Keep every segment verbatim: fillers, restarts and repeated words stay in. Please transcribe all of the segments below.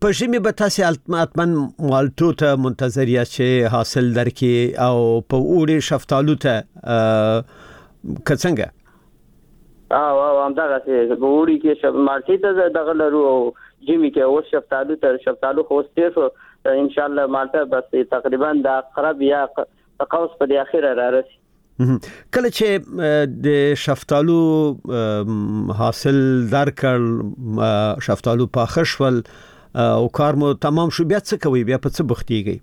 په ژمي به تاسې حتما مالټو ته منتظر یاست چې حاصل درکړي او په اوړي شفتالو ته که څنګه؟ او همدغسې په اوړي کې مالټې ته دغه لرو او ژمي کې اوس شفتالو ته شفتالو خو اوس تېر شو انشاءالله مالټه بس تقریبا د قرب یا قوس په د اخره را رسي. کله چې د شفتالو حاصل درکړ شفتالو پاخه شول او کار مو تمام شو بیا څه کوي؟ بیا په څه بوختیږئ؟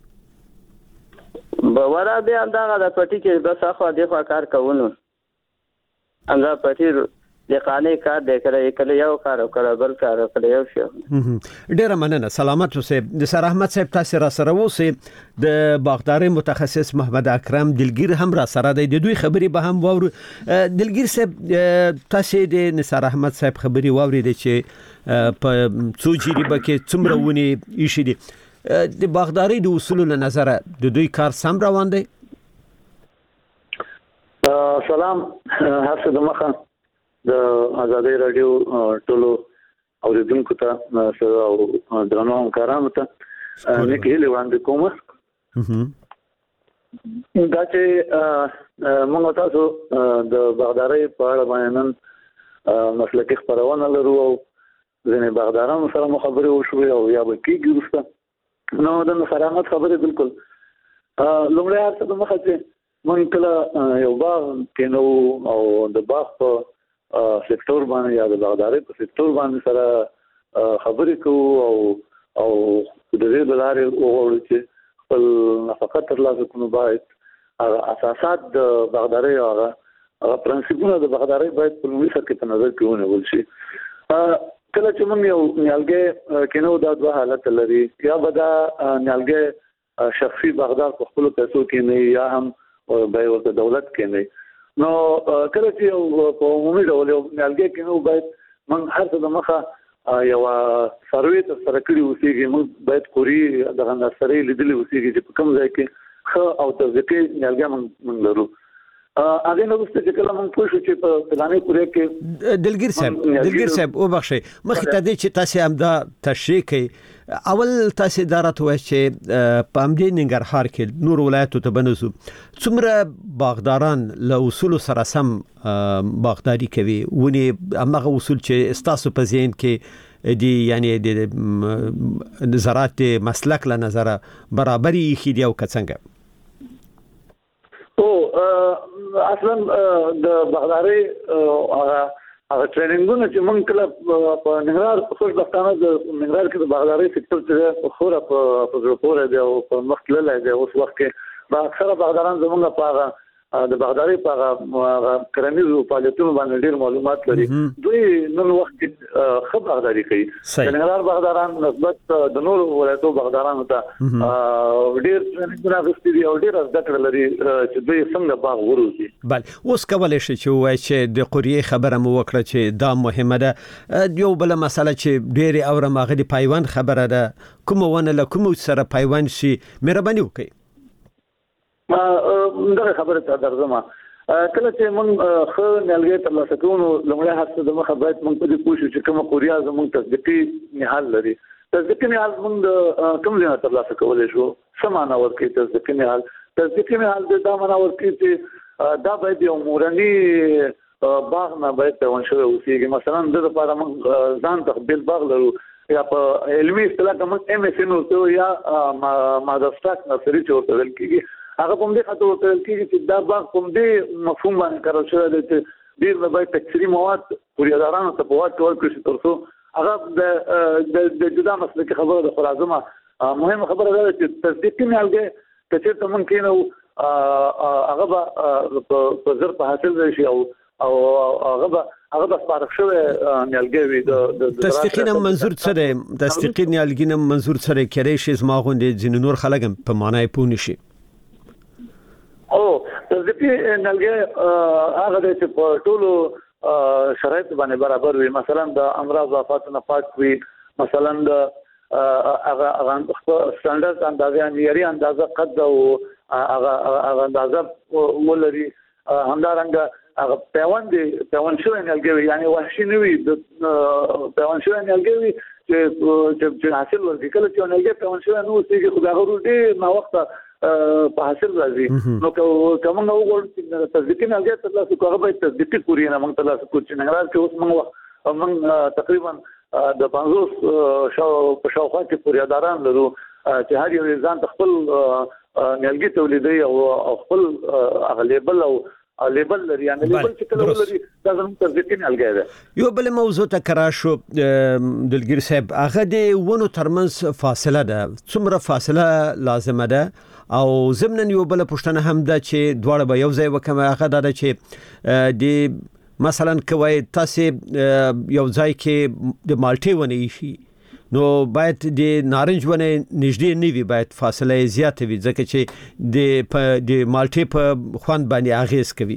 ورا بیا همدغه د پټي کې بس اخوا دېخوا کار کوو. همدا پټي د قانې کار دی، کله کله یو کار او کله بل کار او کله یو شی. ډیره مننه. سلامت اوسئ. د سر احمد صاحب تاسو را سره اوسئ. د باغداري متخصص محمد اکرم دلګیر هم را سره دی. د دوی خبرې به هم واورو. دلګیر صاحب تاسو د نثار احمد صاحب خبرې واورئ چې په څو جریبه کې څومره ونی ایشي دي. د باغداري د اصولو له نظره د دوی کار سم روان دی؟ سلام، هر څه د مخه د آزادۍ رادیو ټولو اوریدونکو ته او درنو همکارانو ته نیکې هیلې وړاندې کوم. دا چې موږ تاسو د باغدارۍ په اړه باندې نن مسلکي خپرونه لرو او ځینې باغدارانو سره مو خبرې وشوې او یا به کېږي وروسته. نو د نثار احمد خبرې بالکل لومړی هر څه د مخه چې موږ کله یو باغ کینو او د باغ په سکتور باندې یا د باغدارۍ په سکتور باندې سره خبرې کوو او او د دې د لارې وغواړو چې خپل نفقه ترلاسه کړو. باید هغه اساسات د باغدارۍ هغه هغه پرنسپونه د باغدارۍ باید په لومړي سر کې په نظر کې ونیول شي. کله چې موږ یو نیالګی کینو دا دوه حالت لري، یا به دا نیالګی شخصي باغدار په خپلو پیسو کیني یا هم به ورته دولت کیني. نو کله چې یو په عمومي ډول یو نیالګی کینو باید موږ هر څه د مخه یو سروې ترسره کړي اوسېږي. موږ باید کوري دغه نرسرۍ لیدلې اوسېږي چې په کوم ځای کې ښه او توضیحي نیالګی موږ لرو. هغه نو وروسته چې کله موږ پوه شو چې په فلاني کوري کې دلګیر صاحب دلګیر صاحب وبخښئ مخکې ته دې چې تاسو هم دا تشریح کړئ، اول تاسو دا راته وایئ چې په همدې ننګرهار کې نور ولایتو ته بنوزو څومره باغداران له اصولو سره سم باغداري کوي؟ ونې همغه اصول چې ستاسو په ذهن کې دي، یعنی د زراعت مسلک له نظره برابري ایښي دي او که څنګه؟ او اصلا د باغدارۍ هغه هغه ټریننګونه چې موږ کله په ننګرهار خوشبختانه د ننګرهار کې د باغدارۍ سکتور چې په خوره په زړه پورې دی او په مخ تللی دی. اوس وخت کې به اکثره باغداران زموږ په هغه د باغدارۍ په هغه کرنیزو فعالیتونو باندې ډېر معلومات لري. دوی نن وخت کې ښه باغداري کوي. د ننګرهار باغداران نسبت د نورو ولایتو باغدارانو ته ډېر ټریننګونه اخیستي دي او ډېره زده کړه لري چې دوی څنګه باغ وروزي. بله، اوس کولی شي چې ووایي چې د قوریې خبره مو وکړه چې دا مهمه ده. یو بله مسله چې ډېرې اورم هغه د پیوند خبره ده. کومه ونه له کومو سره پیوند شي مهرباني وکړئ. ما دغه خبره ته درځم. کله چې موږ ښه نیالګی ترلاسه کوو نو لومړی هر څه د مخه باید موږ په دې پوه شو چې کومه قوریا زموږ تصدیقي نهال لري. تصدیقي نهال موږ د کوم ځای نه ترلاسه کولی شو؟ څه معنا ورکوي تصدیقي نهال؟ تصدیقي نهال دا معنا ورکوي چې دا باید یو مورني باغ نه باید پیوند شوی اوسېږي. مثلا د دې لپاره موږ ځان ته بېل باغ لرو، یا په علمي اصطلاح کې موږ ایم ایس ان ورته یا مادرسټاک نرسري چې ورته ویل کېږي، هغه په دې خاطر ورته ویل کېږي چې دا باغ په دې مفهوم باندې کارول شوی دی چې ډېر نه باید تکثري مواد قوریادارانو ته په واټ کې ورکړل شي تر څو هغه د جدا مسلکي خبره ده. خو راځمه مهمه خبره ده چې تصدیقي نیالګی که چېرته موږ کېنو هغه به په زر په حاصل راشي او او هغه به هغه به سپارښت شوی نیالګی وي. د تصدیقي نه منظور څه دی؟ تصدیقي نیالګي نه منظور څه دی؟ کیدای شي زما غوندې ځینې نور خلک هم په معنا یې پوه نه شي. او تصدیقي نیالګی هغه دی چې په ټولو شرایطو باندې برابر وي. مثلا د امراض او آفاتو نه پاک وي، مثلا د هغه سټانډرډ اندازه معیاري اندازه قد او هغه اندازه ولري. همدارنګه هغه پیوند پیوند شوی نیالګی وي، یعنی وحشي نه وي. د پیوند شوی نیالګی وي چې چې حاصل ورکړي کله چې نه کوم شي نو چې خدای غوړ دې ما وخت په حاصل راځي نو کوم نو وګورئ چې تصدیق نه لګي تر لاسه کوغه به تصدیق کوي نه موږ تر لاسه کوچ نه راځي چې اوس موږ موږ تقریبا د پنځوس شاو په شاوخوا کې پوریاداران لرو چې هر یو ځان خپل نیلګي تولیدي او خپل اغلیبل او لیبل لري یعنی لیبل چې کله ولري دا زموږ تصدیق نه لګي یو بل موضوع تکرار شو دلګر صاحب هغه د ونو ترمنځ فاصله ده څومره فاصله لازمه ده او زمنن یو بل پښتنه هم ده چې دواړه به یو ځای وکمه هغه ده چې د مثلا کوي تاسو یو ځای کې د مالټي ونی شي نو باید د نارنج ونه نږدې نه وي باید فاصله زیاته وي ځکه چې د د مالټي په خوان باندې اغیز کوي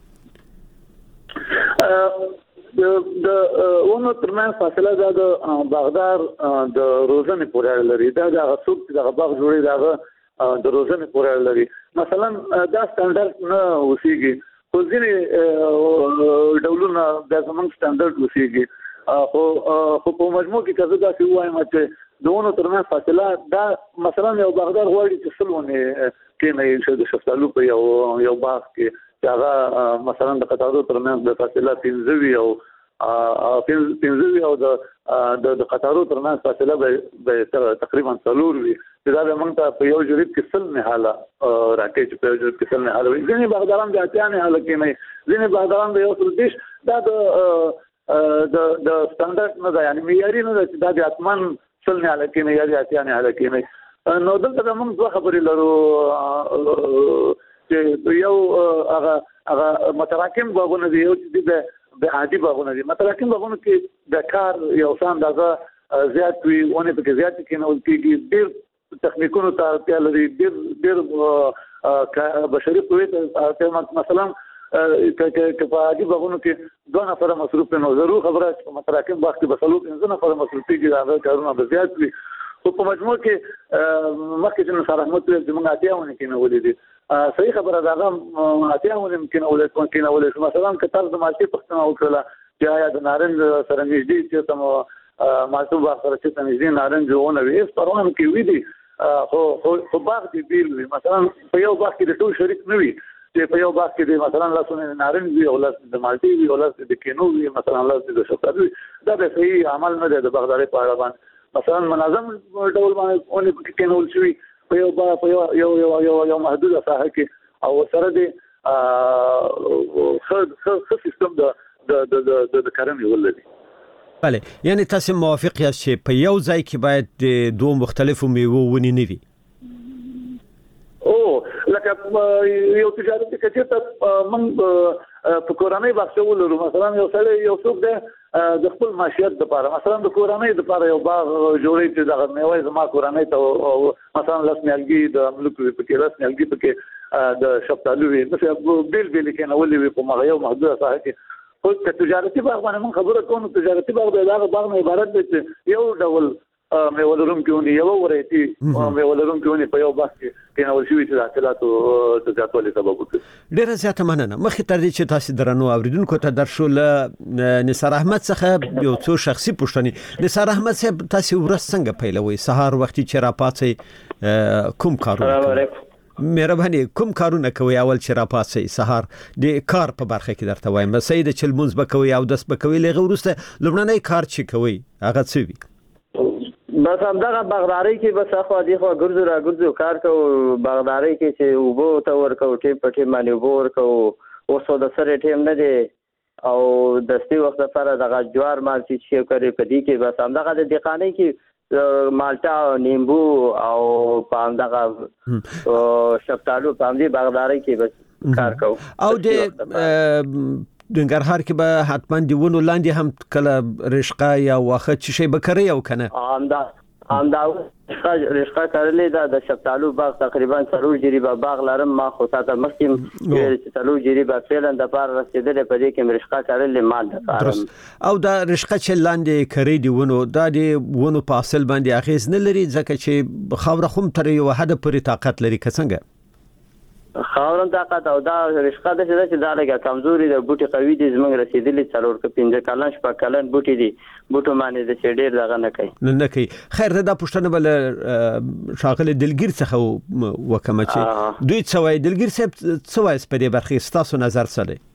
د ونو ترمن فاصله د باغدار د روزنې پورې لري دا د غصوب د باغ جوړي دا د روزنې پورې لري مثلا دا سټانډرډ نه وسیږي خو ځینې ډولونه د زمونږ سټانډرډ وسیږي خو خو په مجموع کې کزه دا سی وایم چې دونه ترمن فاصله دا مثلا یو باغدار غواړي چې سلونه کې نه شي د شفتالو په یو یو باغ کې چې هغه مثلا د قطارو ترمن د فاصله پنځوي او پنځوي او د د قطارو ترمن فاصله به تقریبا څلور وي چې دا موږ ته په یو جریب کې سل نه حاله راکې چې په یو جریب کې سل نه حاله وي ځینې باغداران د اتیا نه حاله کې نه ځینې باغداران د یو څل دیش دا د د د سټانډرډ نه دا یعنی معیاري نه چې دا د اتمن سل نه حاله کې معیاري اتیا نه حاله کې نه نو دلته موږ څه خبرې لرو چې یو هغه هغه متراکم باغونه دی یو چې د د عادي باغونه دي متراکم باغونه کې د کار یو څه اندازه زیات وي ونه په زیات کې نه ولکېږي ډېر تخنیکونو ته اړتیا لري ډېر ډېر بشري قوت مثلا که په عادي باغونو کې دوه نفره مصروف نه ضرور خبره متراکم باغ کې بسلو پنځه نفره مصروف دي دا کارونه به زیات وي خو په مجموع کې مخکې چې نصر احمد د موږ اتیاونه کې نه ولیدي صحیح خبره دا هم اتیاونه کې نه ولیدي کې نه ولیدي مثلا که تاسو د مالټي پښتنه وکړه چې آیا د نارنج سره نږدې چې تم مالټو باغ سره چې نږدې نارنج ونه وي پروان کې وي دي خو خو باغ دی بیل وي مثلا په یو باغ کې د ټول شریک نه وي چې په یو باغ کې د مثلا لاسونه نارنج وي او لاس د مالټي وي او لاس د کینو وي مثلا لاس د شفتالو دا به صحیح عمل نه دی د باغداري په اړه باندې مثلا منظم ډول باندې اونې کې کینول شي په یو باغ په یو یو یو یو محدوده ساحه کې او سره د خ خ سیستم د د د د کرنې ولدي بله یعنی تاسو موافق یاست چې په یو ځای کې باید د دوه مختلفو میوو ونی نه وي او لکه یو تجارتي کچې ته موږ په کورنۍ بحث ولرو مثلا یو سړی یو څوک د د خپل معیشت لپاره مثلا د کورنۍ لپاره یو باغ جوړي چې د میوې زما کورنۍ ته مثلا لاس نیالګي د ملک په کې لاس نیالګي په کې د شفتالو وي مثلا بیل بیل کې نه ولې په مغه یو محدوده ساحه کې خو تجارتي باغ باندې موږ خبره کوو تجارتي باغ د هغه باغ نه عبارت دی چې یو ډول میولروم کې ونی یو ورېتی میولروم کې ونی په یو باغ کې کینول شوی چې د حاصلاتو د زیاتوالي سبب وکړي ډیره زیاته مننه مخکې تر دې چې تاسو درنو اوریدونکو ته درشو له نثار احمد څخه یو څو شخصي پوښتنې نثار احمد صاحب تاسو ورځ څنګه پیلوي سهار وختي چې راپاتې کوم کارونه مهرباني کوم کارونه کوي اول چې راپاتې سهار د کار په برخه کې درته وایم سید چلمونز بکوي او داس بکوي لغه ورسته لومړنۍ کار چې کوي هغه څه وي بس همدغه باغداري کې بس اخو دي خو ګرځو را ګرځو کار کو باغداري کې چې وبو ته ورکو ټیم په ټیم باندې وبو ورکو اوسو د سره ټیم نه دی او د ستی وخت لپاره دغه جوار مالټي چې کوي په دې کې بس همدغه د دقانې کې مالټا نیمبو او پام دغه شفتالو پام دي باغداري کې بس کار کو او د دنګرهار کې به حتما دی ونو لاندې هم کله رشقه یا واخه چې شی بکري او کنه امدا امدا رشقه کړلې دا د شفتالو باغ تقریبا څلور جریبه باغ لرم ما خو تاسو مخکیم چې څلور جریبه فعلا د پار رسیدلې په دې کې رشقه کړلې مال د پار او دا رشقه چې لاندې کړې دی ونو دا دی ونو په اصل باندې اخیز نه لري ځکه چې خاور خم تر یو حد پورې طاقت لري څنګه خاورن طاقت او دا رشقه د چې دا لګه کمزوري د بوټي قوي دي زمونږ رسیدلې څلور ک پنځه کلن شپه کلن بوټي دي بوټو باندې د چډیر دغه نه کوي نه کوي. خیر دا پښتنه بل شاغله دلګیر څخه وکمه چې دوی څه وای دلګیر صاحب څه وای په دې برخه ستاسو نظر څه دی؟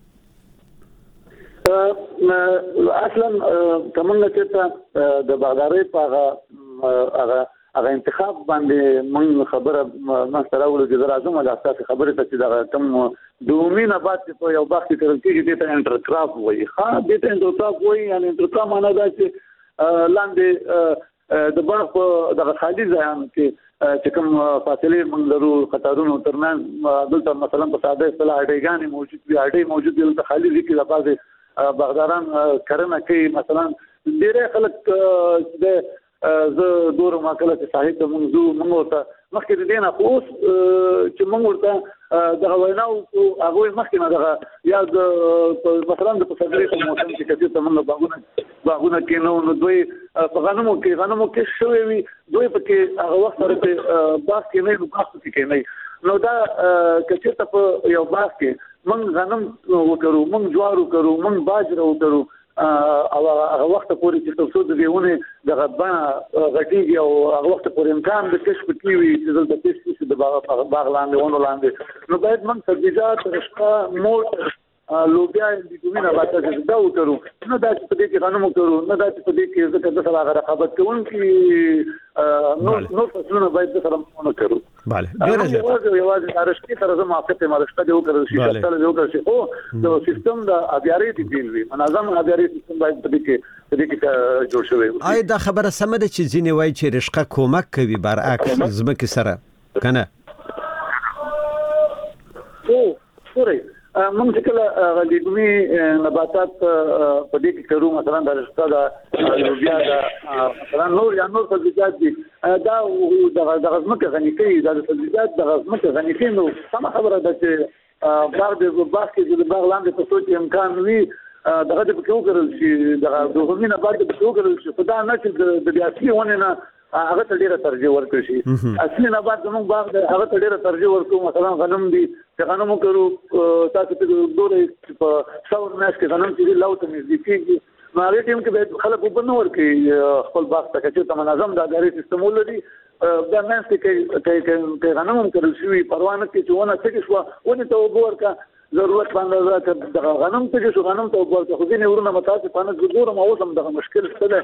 اصلا کومه چې د باغداري په هغه هغه انتخاب باندې موږ خبره ما سره ولې چې راځم د اساس خبره ته چې دا کوم دومینه بعد په یو وخت کې ترل کېږي د انټرکراپ وایي ها د انټرکراپ وایي یعنی انټرکراپ معنا دا چې لاندې د باغ په دغه خالي ځایان کې چې کوم فاصله موږ لرو خطرونو ترمن دلته مثلا په ساده اصطلاح اډیګانی موجود وي اډې موجود دي د خالي ځکه د بازي باغداران کرنه کوي مثلا ډېر خلک د زه دور ما کله چې صاحب موضوع موږ ته مخکې دې نه اوس چې موږ ورته د ویناو هغه مخکې نه دغه یا د مثلا د صدري په موسم کې چې ته موږ باغونه باغونه کې نو دوی په غنمو کې غنمو کې شوې وي دوی په کې هغه وخت سره باغ کې نه نو باغ کې نه نو دا چې ته په یو باغ کې موږ غنم وکړو موږ جوار وکړو موږ باجره وکړو او هغه وخت پورې چې تاسو د دیونه د غبنه غټیږي او هغه وخت پورې امکان د کشف کیوي چې د کشف د باغ باغ لاندې ونه لاندې نو باید موږ سبزیجات رشقه موټ لوبیا د دومینه باندې چې دا وکړو نو دا چې په دې کې غنمو وکړو نو دا چې په دې کې ځکه د سره رقابت کوونکی نو نو فصلونه باید د سره وکړو. bale ډیر زیات یو یو رشقه سره زما افته ما رشقه دی وکړو چې تاسو یو کړئ او د سیستم د ابياري دی بیل وی منظم ابياري سیستم باید په دې کې په دې کې جوړ شوی وي. آی دا خبره سم ده چې ځینې وایي چې رشقه کومک کوي برعکس زمکه سره کنه او سوري موږ چې کله غلیظمي نباتات په دې کې کړو مثلا د رشقه د لوبیا د مثلا نور یا نور سبزیجات دي دا د غزمکه غني کوي د سبزیجات د غزمکه غني کوي نو سم خبره ده چې باغ د باغ کې د باغ لاندې په څو امکان وي دغه د پکې وکړل شي دغه دوه نه بعد د پکې وکړل شي خدای نه چې د بیاسي ونه نه هغه ته ډیره ترجیح ورکړي شي اصلي نه بعد زموږ باغ د هغه ته ډیره ترجیح ورکړو مثلا غنم دي چې غنم وکړو تاسو ته ډوره په څور میاشت کې غنم چې لاو ته نږدې کېږي نو هغه ټیم کې به خلک وبنو ورکړي خپل باغ ته چې منظم د اداري سیستم ولري دا مېنس کې کې غنم وکړل شي پروانه کې چې ونه څه شو ونه ته وګورکا ضرورت باندې د غنم ته شو غنم ته وګورکا خو ځینې ورونه متاسفانه ګورم اوسم دغه مشکل شته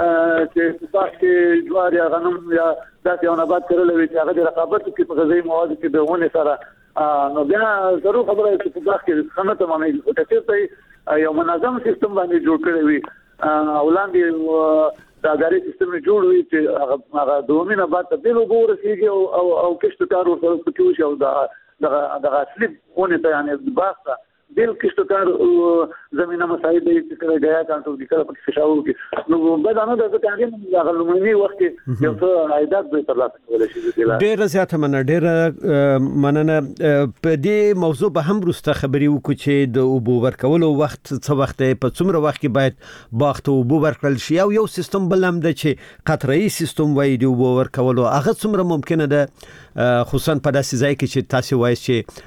چې تاسو جوار یا غنم یا داسې یو نبات کړل وي چې هغه د رقابت کې په غذایی مواد کې د ونه سره نو بیا ضرور خبره چې په باغ کې خنته باندې ټکټ یو منظم سیستم باندې جوړ کړی وي اولاندې دا اداري سیستم جوړ وي چې هغه هغه دومینه بعد تبدیل وګورسيږي او او کښته کار ورسره کوي او دا دغه دغه اصلي ونه ته یعنی باغ دل کښته کار زمينه مساعد دي چې کله غیا کانټو د کله پکې فشاو کې نو بعد نه د کاري هغه لومړنی وخت یو څه عایدات به ترلاسه کولای شي. ډیر زیاته مننه ډیر مننه په دې موضوع به هم وروسته خبري وکړو چې د اوبو ورکولو وخت څه وخت په څومره وخت کې باید باغ ته اوبو ورکړل شي او یو سیستم بل هم د چې قطره‌ای سیستم وایي د اوبو ورکولو هغه څومره ممکنه ده خصوصا په داسې ځای کې چې تاسو وایي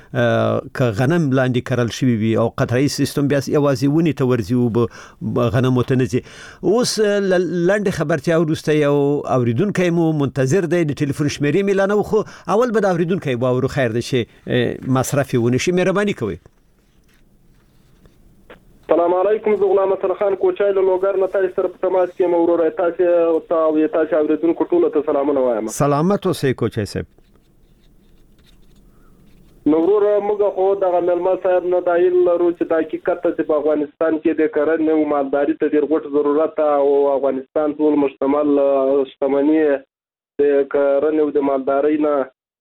چې ک غنم لاندې کرل شي وي او قطره‌ای سیستم بیا یوازې ونی ته ورځي او غنم متنځي. اوس لاندې خبرتیا ورسته یو اوریدونکو مو منتظر دی د ټلیفون شمیرې ملانه خو اول به د اوریدونکو باور خیر دی چې مصرف ونی شي مهرباني کوي. السلام علیکم زه غلام حسن خان کوچای له لوګر نه تاسو سره په تماس کې مورور تاسو او تاسو اوریدونکو ټول ته سلامونه وایم. سلامت اوسئ کوچای صاحب. نورور موږ خو د غنلما صاحب نه دایل لرو چې د حقیقت ته په افغانستان کې د کرنې او مالداري ته ډېر غوټ ضرورت او افغانستان ټول مشتمل شتمنۍ د کرنې او د مالداري نه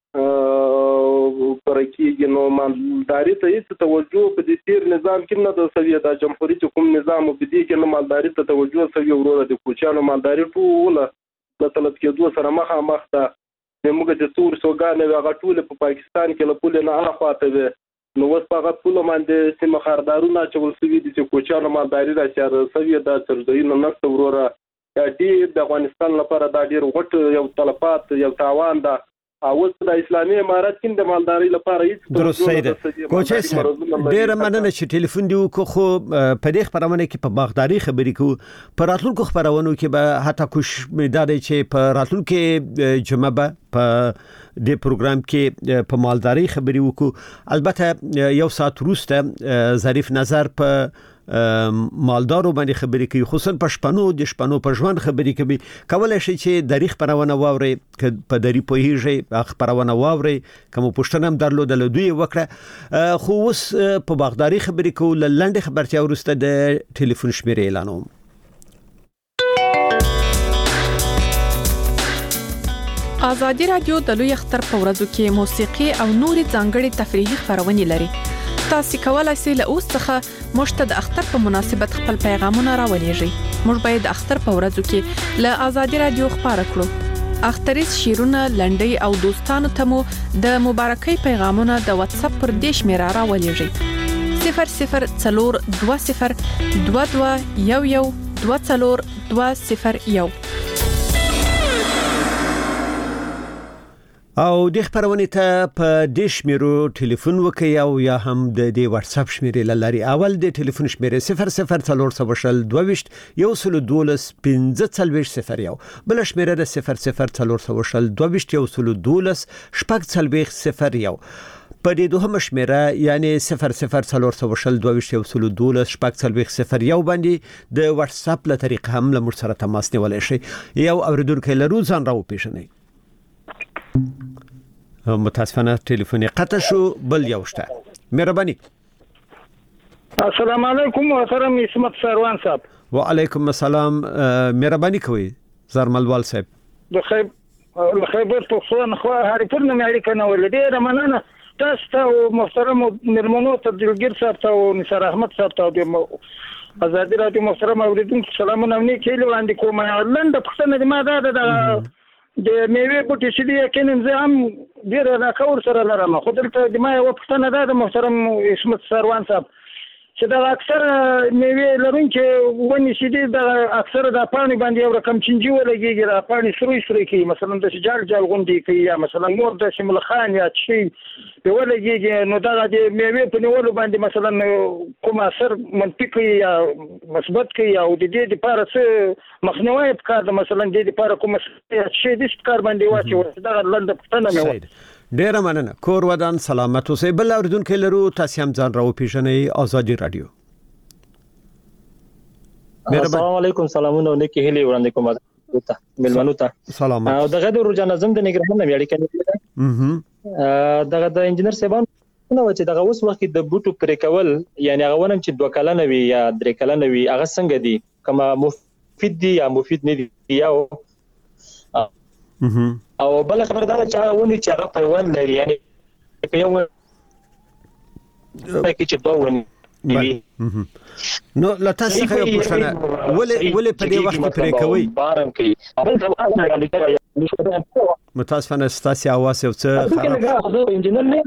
پرکیږي نو مالداري ته هیڅ توجه په دې تیر نظام کې نه د سوي د جمهوریت کوم نظام په دې کې نه مالداري ته توجه سوي وروره د کوچانو مالداري ټول د طلب کېدو سره مخامخ ده. موږ چې تور سوګانې هغه ټول په پاکستان کې له پوله نه اخواته وي نو اوس په هغه پوله باندې سیمه خاردارونه چول سوي دي چې کوچانو مالداري راځي سوي د ترځای نه نشته وروره دې د افغانستان لپاره دا ډېر غټ یو طلبات یو تاوان ده او د اسلامي امارات کې د مالداري لپاره هیڅ درست سیده کوچې صاحب ډېر مننه چې ټلیفون دی وکړو خو په دې خبرونه کې په باغداري خبرې کوو په راتلونکو خبرونو کې به حتی کوش مداري چې په راتلونکو جمعه به په دې پروګرام کې په مالداري خبرې وکړو البته یو ساعت وروسته ظریف نظر په مالدارو باندې خبرې کوي خصوصا په شپنو د شپنو په ژوند خبرې کوي کولای شي چې د تاریخ پرونه واوري په دری په هیږي خبرونه واوري کوم پښتنه هم درلودل دوی وکړه خو اوس په باغداري خبرې کول لنډه خبرتیا ورسته د ټلیفون شمیره اعلانوم آزادي رادیو د لوی اختر په ورځو کې موسیقي او نوري ځانګړي تفریحي خبرونه لري تاسو کولای شئ له اوس څخه مشته د اختر په مناسبت خپل پیغامونه راولېږئ موږ باید د اختر په ورځو کې له آزادي رادیو خبره کړو اختریز شیرونه لنډي او دوستانو ته مو د مبارکۍ پیغامونه د واتس اپ پر دیش میرا راولېږئ صفر صفر څلور دوه صفر دوه دوه یو یو دوه څلور دوه صفر یو او د خبرونه ته په دیش میرو ټلیفون وکي او یا هم د دې واتس اپ شمیرې لاري اول د ټلیفون شمیرې صفر صفر څلور سوشل دوه یو سل دولس پنځه څلويش صفر یو بل شمیرې د صفر صفر څلور سوشل دوه یو سل دولس شپږ څلويش صفر یو په دې دوه شمیره یعنی صفر صفر څلور سوشل دوه یو سل دولس شپږ څلويش صفر یو باندې د واتس اپ له طریقې هم له مر سره تماس نیولای شي یو اوریدونکو لرو ځان راو پیژنئ متاسفانه ټلیفون قطع شو بل یو شته مهرباني السلام علیکم محترم اسمت سروان صاحب وعلیکم السلام مهرباني کوي زرملوال صاحب د خیب خیبر پښتون خو هریپور نه مې اړیکه نه ولې ډېر مننه تاسو ته محترم نرمنو تبدیلګر صاحب ته او نثار احمد صاحب ته د آزادي رادیو محترم اوریدونکو سلامونه نه کېلو وړاندې کوم لنډه پښتنه د ما ده د میوه بوټي چې دی کینم زه هم ډیر راکور سره لرم خو دلته د ما یو پښتنه ده د محترم اسمت سروان صاحب چې دا اکثر میوه لرونکي ونی چې دی د اکثر د پانی باندې یو رقم چنجي ولګيږي را پانی سروي سروي کوي مثلا د جال جال غونډي کوي یا مثلا مور د شمل خان یا شي په ولګيږي نو دا د میوه په نیولو باندې مثلا کوم اثر منطقي یا مثبت کوي او د دې لپاره څه مخنیوي کار د مثلا د دې لپاره کوم شي د کار باندې واچي دا لنډه پښتنه مې ډیر مننه کور ودان سلامت اوسئ بل اوریدونکو لرو تاسو هم ځان راو پیژنئ آزادي رادیو السلام علیکم سلامونه نیکی هلي وړاندې کوم ته ملمنو ته سلام او دغه د روزانه زم د نګرهان نه اړیکه نه دغه د انجنیر صاحب نو چې دغه اوس وخت د بوټو پرې کول یعنی هغه ونم چې دوه کلنه وي یا درې کلنه وي هغه څنګه دي کما مفید دي یا مفید نه دي یا او بل خبر دا چې ونی چې هغه پیوند لري یعنی په یو کې چې دوه ونی نو لا تاسو خو یو پښتنه ولې ولې په دې وخت کې پرې کوي بارم کوي متاسفانه ستاسو اواز یو څه خراب انجنیر نه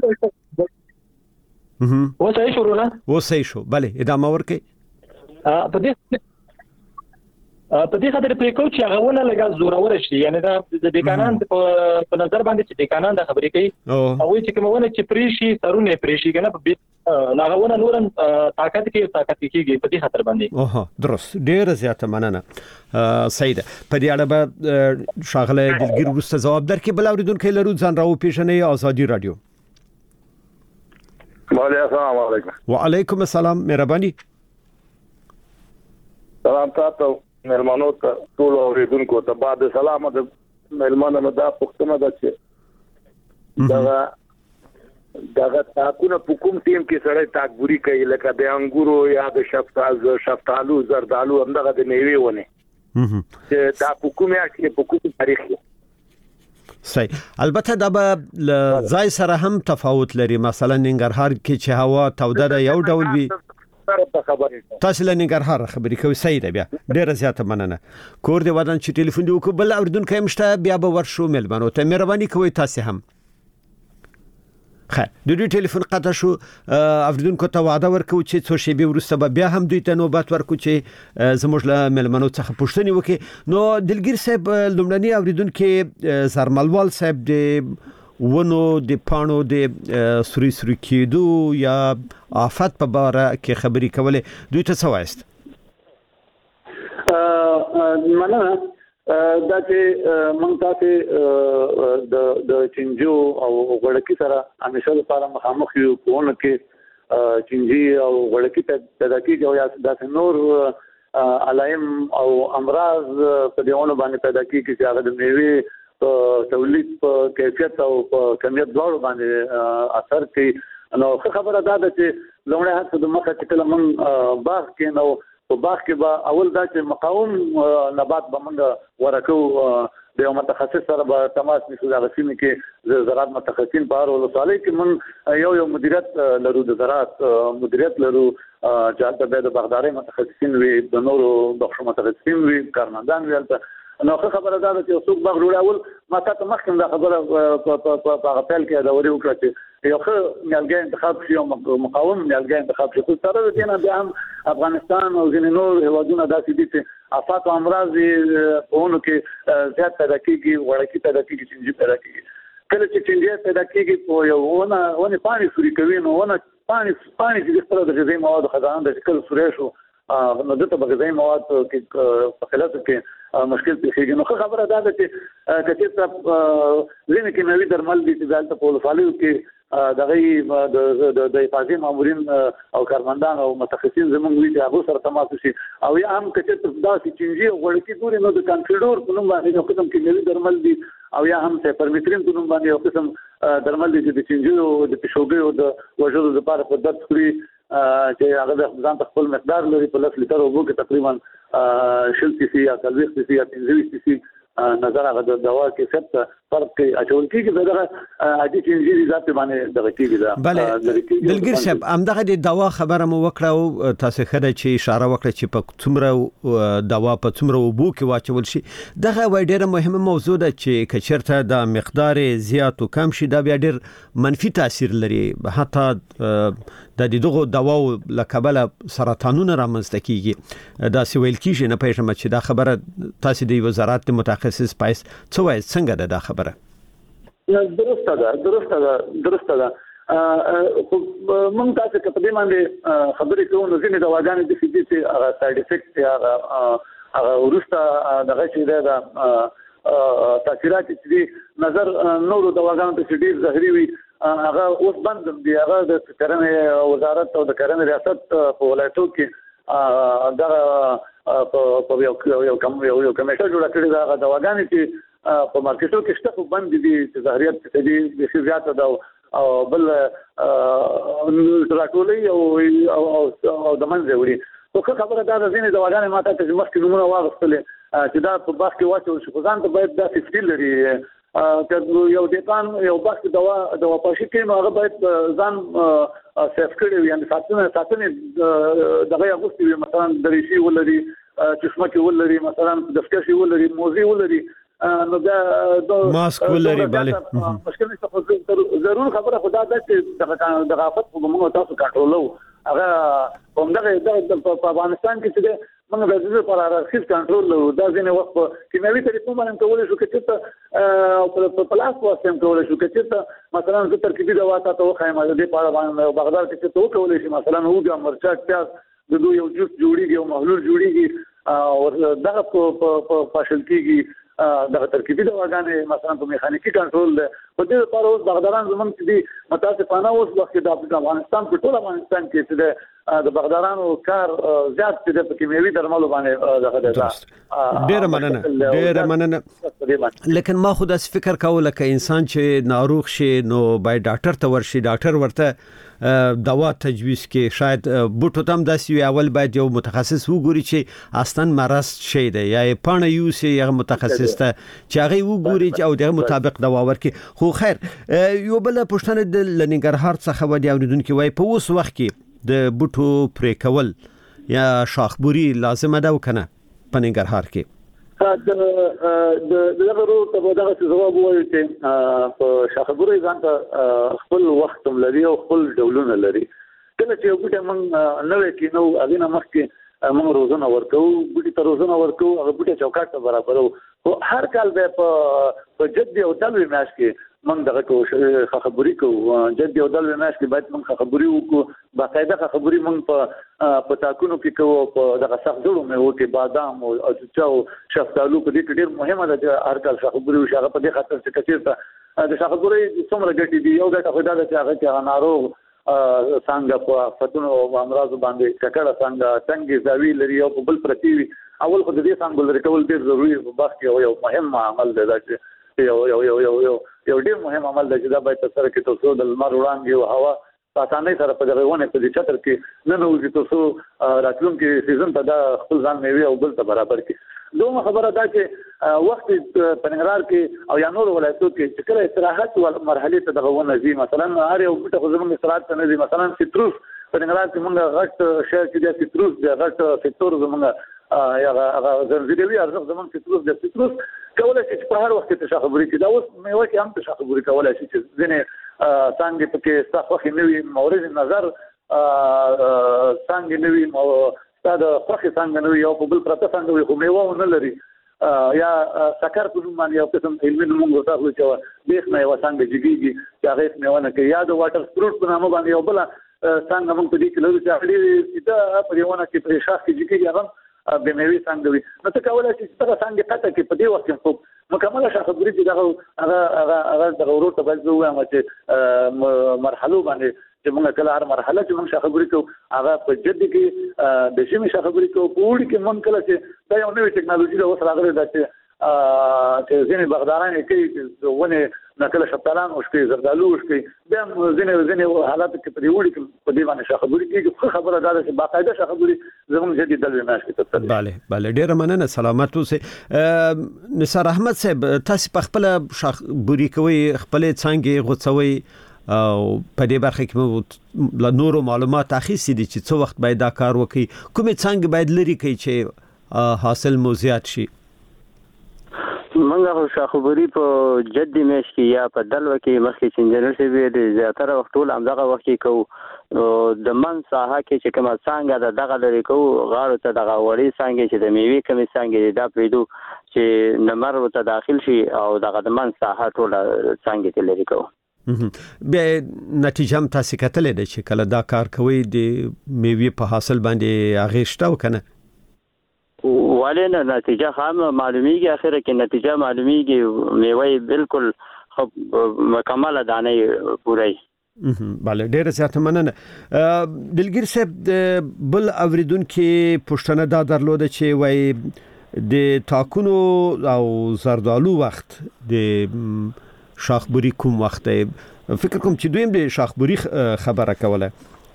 وسه شروع نه وسه شو bale ادامه ورکې په دې په دې خاطر پرې کوم چې هغه ونه لګا زورور شي یعنی دا د دکانان په نظر باندې چې دکانان د خبرې کوي او چې کومونه چې پرې شي سرونه پرې شي کنه په ناغونه نورن طاقت کې طاقت کېږي په دې خاطر باندې اوه درست ډېر زیاته مننه سید په دې اړه به شاغله دلګیر ورسته جواب درکې بل اوریدونکو لرو ځان راو پیژنې آزادي رادیو السلام علیکم وعلیکم السلام مهرباني سلام تاسو ملمنو ته ټول اوریدونکو ته بعد سلام د ملمنو دا پښتنه ده چې دا دغه تاکونه په کوم ټیم کې سره تاکبوري کوي لکه د انګورو یا د شفتالو شفتالو زردالو همدغه د میوه ونه چې دا په کومه کې په کوم تاریخ صحیح البته دا به ځای سره هم تفاوت لري مثلا ننګرهار کې چې هوا توده ده یو ډول وي تاسو له ننګرهار خبرې کوي سید بیا ډیره زیاته مننه کور دې ودان چې ټلیفون دی وکړ بل اوریدونکو مشته بیا به ورشو ملمنو ته مهرباني کوي تاسو هم خیر د دې ټلیفون قطع شو اوریدونکو ته وعده ورکو چې څو شی به ورسته بیا هم دوی ته نوبت ورکو چې زموږ له ملمنو څخه پوښتنه وکړي نو دلګیر صاحب لومړنی اوریدونکو زرملوال صاحب د ونو د پانو د سوري سوري کېدو یا آفت په باره کې خبرې کولې، دوی ته څه وایست؟ مننه. دا چې موږ تاسو د د چنجو او غړکی سره همیشه لپاره مخامخ یو کوونه کې چنجي او غړکی ته پیدا کیږي او یا د نور علائم او امراض په دیونه باندې پیدا کیږي چې هغه د میوه په تولید په کیفیت او په کمیت دواړو باندې اثر کوي. نو خبره دا ده چې لومړی هڅه د مخه چې کله موږ باغ کې نو په باغ کې به اول دا چې مقاوم نبات به موږ ورکو، د یو متخصص سره به تماس نیسو. د غسیمه کې زراعت متخصصین په هر ولسوالۍ کې موږ یو یو مدیریت لرو، د زراعت مدیریت لرو چې هلته د باغدارۍ متخصصین وي، د نورو بخشو متخصصین وي، کارمندان وي هلته. نو خبره دا ده چې څوک باغ جوړول ما تاسو مخکې دا خبره په هغه پیل کې دا وری وکړه چې یو ښه نیالګی انتخاب شي او مقاوم نیالګی انتخاب شي. خو سره د دې نه بیا هم افغانستان او ځینې نور هېوادونه داسې دي چې آفات او امراض په اونو کې زیات پیدا کېږي، غړکی پیدا کېږي، چنجي پیدا کېږي. کله چې چنجي پیدا کېږي په یو ونه ونې پاڼې سوري کوي، نو ونه پاڼې پاڼې چې خپله د غذایي موادو خزانه ده چې کله سوری شو نو دته به غذایي مواد کې په خلاتو کې مشکل پیښیږي. نو خبره دا ده چې کچې ځینې کیمیاوي درمل دي چې دلته په ولسوالیو کې دغه د د حفاظتي مامورین او کارمندان او متخصصین زموږ وی چې هغه سره تماس شي او یا هم کچې دا چې چنجي او غړکی ګوري نو د کانفیډور په نوم باندې یو قسم کیمیاوي درمل دي او یا هم سپرمیترین په نوم باندې یو قسم درمل دي چې د چنجي او د پښوګي او د وژلو لپاره په درد خوري چې هغه د ځان خپل مقدار لري په لس لیټر اوبو کې تقریبا شل سي سي یا څلوېښت سي سي یا پنځه سي سي نظر هغه د دوا کې څه فرق کوي اچول کېږي دغه عادي چنجي ذات باندې دغه کېږي دا. بله دلګر صاحب همدغه د دوا خبره مو وکړه او تاسو خره چې اشاره وکړه چې په څومره دوا په څومره اوبو کې واچول شي. دغه وای ډیره مهمه موضوع ده چې کچرته د مقدار زیات او کم شي دا بیا ډیر منفي تاثیر لري، حتی د دغه دواو لکبله سرطانونه رامنځته کیږي. دا سی ویل کیږي نه پېژنم چې دا خبره تاسو د وزارت متخصص پایس څه وایي، څنګه ده دا خبره؟ درسته ده درسته ده درسته ده مونږ تاسو کې په دې باندې خبرې کوو نو ځینې دواګانې د فزیکي چې هغه سایډ افیکټ یا هغه ورسته دغه چې ده تاثیرات چې نظر نورو دواګانو ته ډېر زهري وي هغه اوس بند دي. هغه د کرنې وزارت او د کرنې ریاست په ولایتو کې دا په یو یو کم یو کمیټه جوړه کړې ده. هغه دواګانې چې په مارکیټو کې شته خو بند دي چې زهريات څه دي د زیاته ده او بل راټولي او او د منځه وړي. خو خبره دا ده ځینې دواګانې ماته چې مخکې نمونه واغستلې چې دا په باغ کې واچول شي خو ځان ته باید دا سیفټي لري. که یو دیکان یو باغ کې دوا دوا پاشي کوي نو هغه باید ځان سیف کړي وي، یعنې ساتنه ساتنې دغه اغوستي وي، مثلا دریشي ولري، چشمکې ولري، مثلا دستکشې ولري، موزې ولري، نو دا ماسک ولري. بله مشکل نشته. ضرور خبره خدا ده چې دغه آفت په موږ تاسو کنټرولو. هغه همدغه په افغانستان کې چې موږ د دې لپاره راخیز کنټرول لرو. دا ځینې وخت په کیمیاوي طریقو باندې کولای شو چې په پلاس واسطه کولای شو چې مثلا زه ترکیبي دوا تاسو وخایم د دې په اړه باندې بغداد کې چې کولای شي مثلا هوګه مرچک پیاز د دوی یو جوس جوړیږي او محلول جوړیږي او دغه په فاشل کېږي. دغه ترکیبي دواګانې مثلا په میخانیکي کنټرول ده. په دې لپاره اوس بغدادان زمونږ چې دي متاسفانه اوس وخت د افغانستان په ټول افغانستان کې چې د بغدادانو کار زیات چې په کیمیاوي درملو باندې دغه ده. ډیره مننه ډیره مننه. لیکن ما خو داس فکر کوله که انسان چې ناروغ شي نو باید ډاکټر ته ورشي، ډاکټر ورته دوا تجویز کې شاید بوټو تم داسې وي اول باید یو متخصص وګوري چې اصلا مرض شي دی یا پانه یوسي یا متخصص ته چې هغه وګوري او دغه مطابق دوا ورکړي. خو خیر یو بل پښتنه د لنګرهار څخه ودی اوریدونکو وای په اوس وخت کې د بوټو پرې کول یا شاخبوري لازمه ده وکنه په ننګرهار کې؟ د د دغه ورو ته دغه ځواب وایي چې په شاخبوري ځان ته خپل وخت لري او خپل ډولونه لري. کله چې یو بوټی موږ نوې کې نو اغینه مخکې موږ روزنه ورکو، بوټي ته روزنه ورکو، هغه بوټي چوکاټ ته برابرو. خو هر کال به په جدي او دلوي میاشت کې من دغه کو خبري کو جدي او دل ناش کې باید من خبري وکړو باقاعده خبري من په پتاکونو کې کو په دغه سخزړو مې وکي بادام او چاو شفتالو په دې کې ډېر مهمه ده چې هر کال خبري او شغه په دې خاطر چې کثیر د خبري څومره ګټي دي یو ګټه خدای ته هغه چې ناروغ څنګه په فتونو او امراض باندې ککړه څنګه څنګه زاوی لري او بل پرتی اول خو دې څنګه لري کول ډېر ضروري په باغ کې یو مهم عمل دی چې یو یو یو یو یو یو ډېر مهم عمل دی چې دا باید تر کې تاسو د لمر وړاندې او هوا په اسانۍ سره په دغه ونه په دې چتر کې نه نو چې تاسو راتلونکي سیزن ته دا خپل ځان میوه او بل ته برابر کړي دوه خبره دا چې وخت په ننګرهار کې او یا نور ولایتو کې چې کله استراحت او مرحله ته دغه ونه زی مثلا هر یو بټه خو زموږ استراحت نه زی مثلا سیتروس په ننګرهار کې موږ غټ شهر کې د سیتروس د غټ سیکټور زموږ یا هغه زنجیروي ارزښت زموږ سیتروس د سیتروس کولای شي په هر وخت کې خبرې کوي دا اوس مې وایي هم څه خبرې کولای شي چې ځنه څنګه پکې تاسو خو نوې مورد نظر څنګه نوې مو دا خو څنګه نوې او په بل پرته څنګه خو مې و نه لري یا سکر په نوم باندې یو قسم علمي نوم ورته وي چې دیخ نه و څنګه جګیږي چې هغه مې ونه کې یا د واټر سپروټ په نامه باندې یو بل څنګه موږ په دې کې لرو چې اړې دا په یوه کې په شاخ کې جګیږي هغه به مې وی څنګه وي نو ته کولای شې چې څنګه قطه کې په دې وخت کې خو مکمله خبرې دي دا هغه هغه هغه د ورور ته باید وایم چې مرحله باندې چې موږ کله هر مرحله چې موږ خبرې کوو هغه په جدي کې د شمي خبرې کوو په وړي کې مونږ کله چې دا یو نوې ټکنالوژي ده اوس راغلې ده چې چې ځینې بغداران کې ونه نکله شپتالان او شپې زردالو شپې د ځینې ځینې حالات کې په وړي کې په دې باندې خبرې کېږي خبره دا ده چې باقاعده خبرې زموږ جدي دلوي ناش کې تفصیل bale bale ډیر مننه سلامت اوسه نثار احمد صاحب تاسو په خپل خبرې کوي خپل څنګه غوڅوي او په دې برخه کې مو نورو معلومات اخیستي دي چې څو وخت باید دا کار وکړي کومې څنګه باید لري کوي چې حاصل مو زیات شي منګه خو خبرې په جدي مېش کې یا په دلو کې مخکې انجنیر سی وی د زیاتره وخت ټول همدغه وخت کې کو د من ساحه کې چې کومه څنګه دغه لري کو غاړو ته دغه وړي څنګه چې د میوي کمی څنګه دا پیدو چې نمر ته داخل شي او دغه د من ساحه ټول څنګه کې لري کو به نتیجه هم تاسو کتلې ده چې کله دا کار کوي د میوي په حاصل باندې اغیشته وکنه ولنه نتیجه هم معلومیږي اخره کې نتیجه معلومیږي میوه بالکل مکمل دانه پوره bale ډیره زیاته مننه دلګر صاحب بل اوریدون کې پښتنه دا درلوده چې وای د تاکونو او زردالو وخت د شاخبوري کوم وخت فکر کوم چې دویم د شاخبوري خبره کوله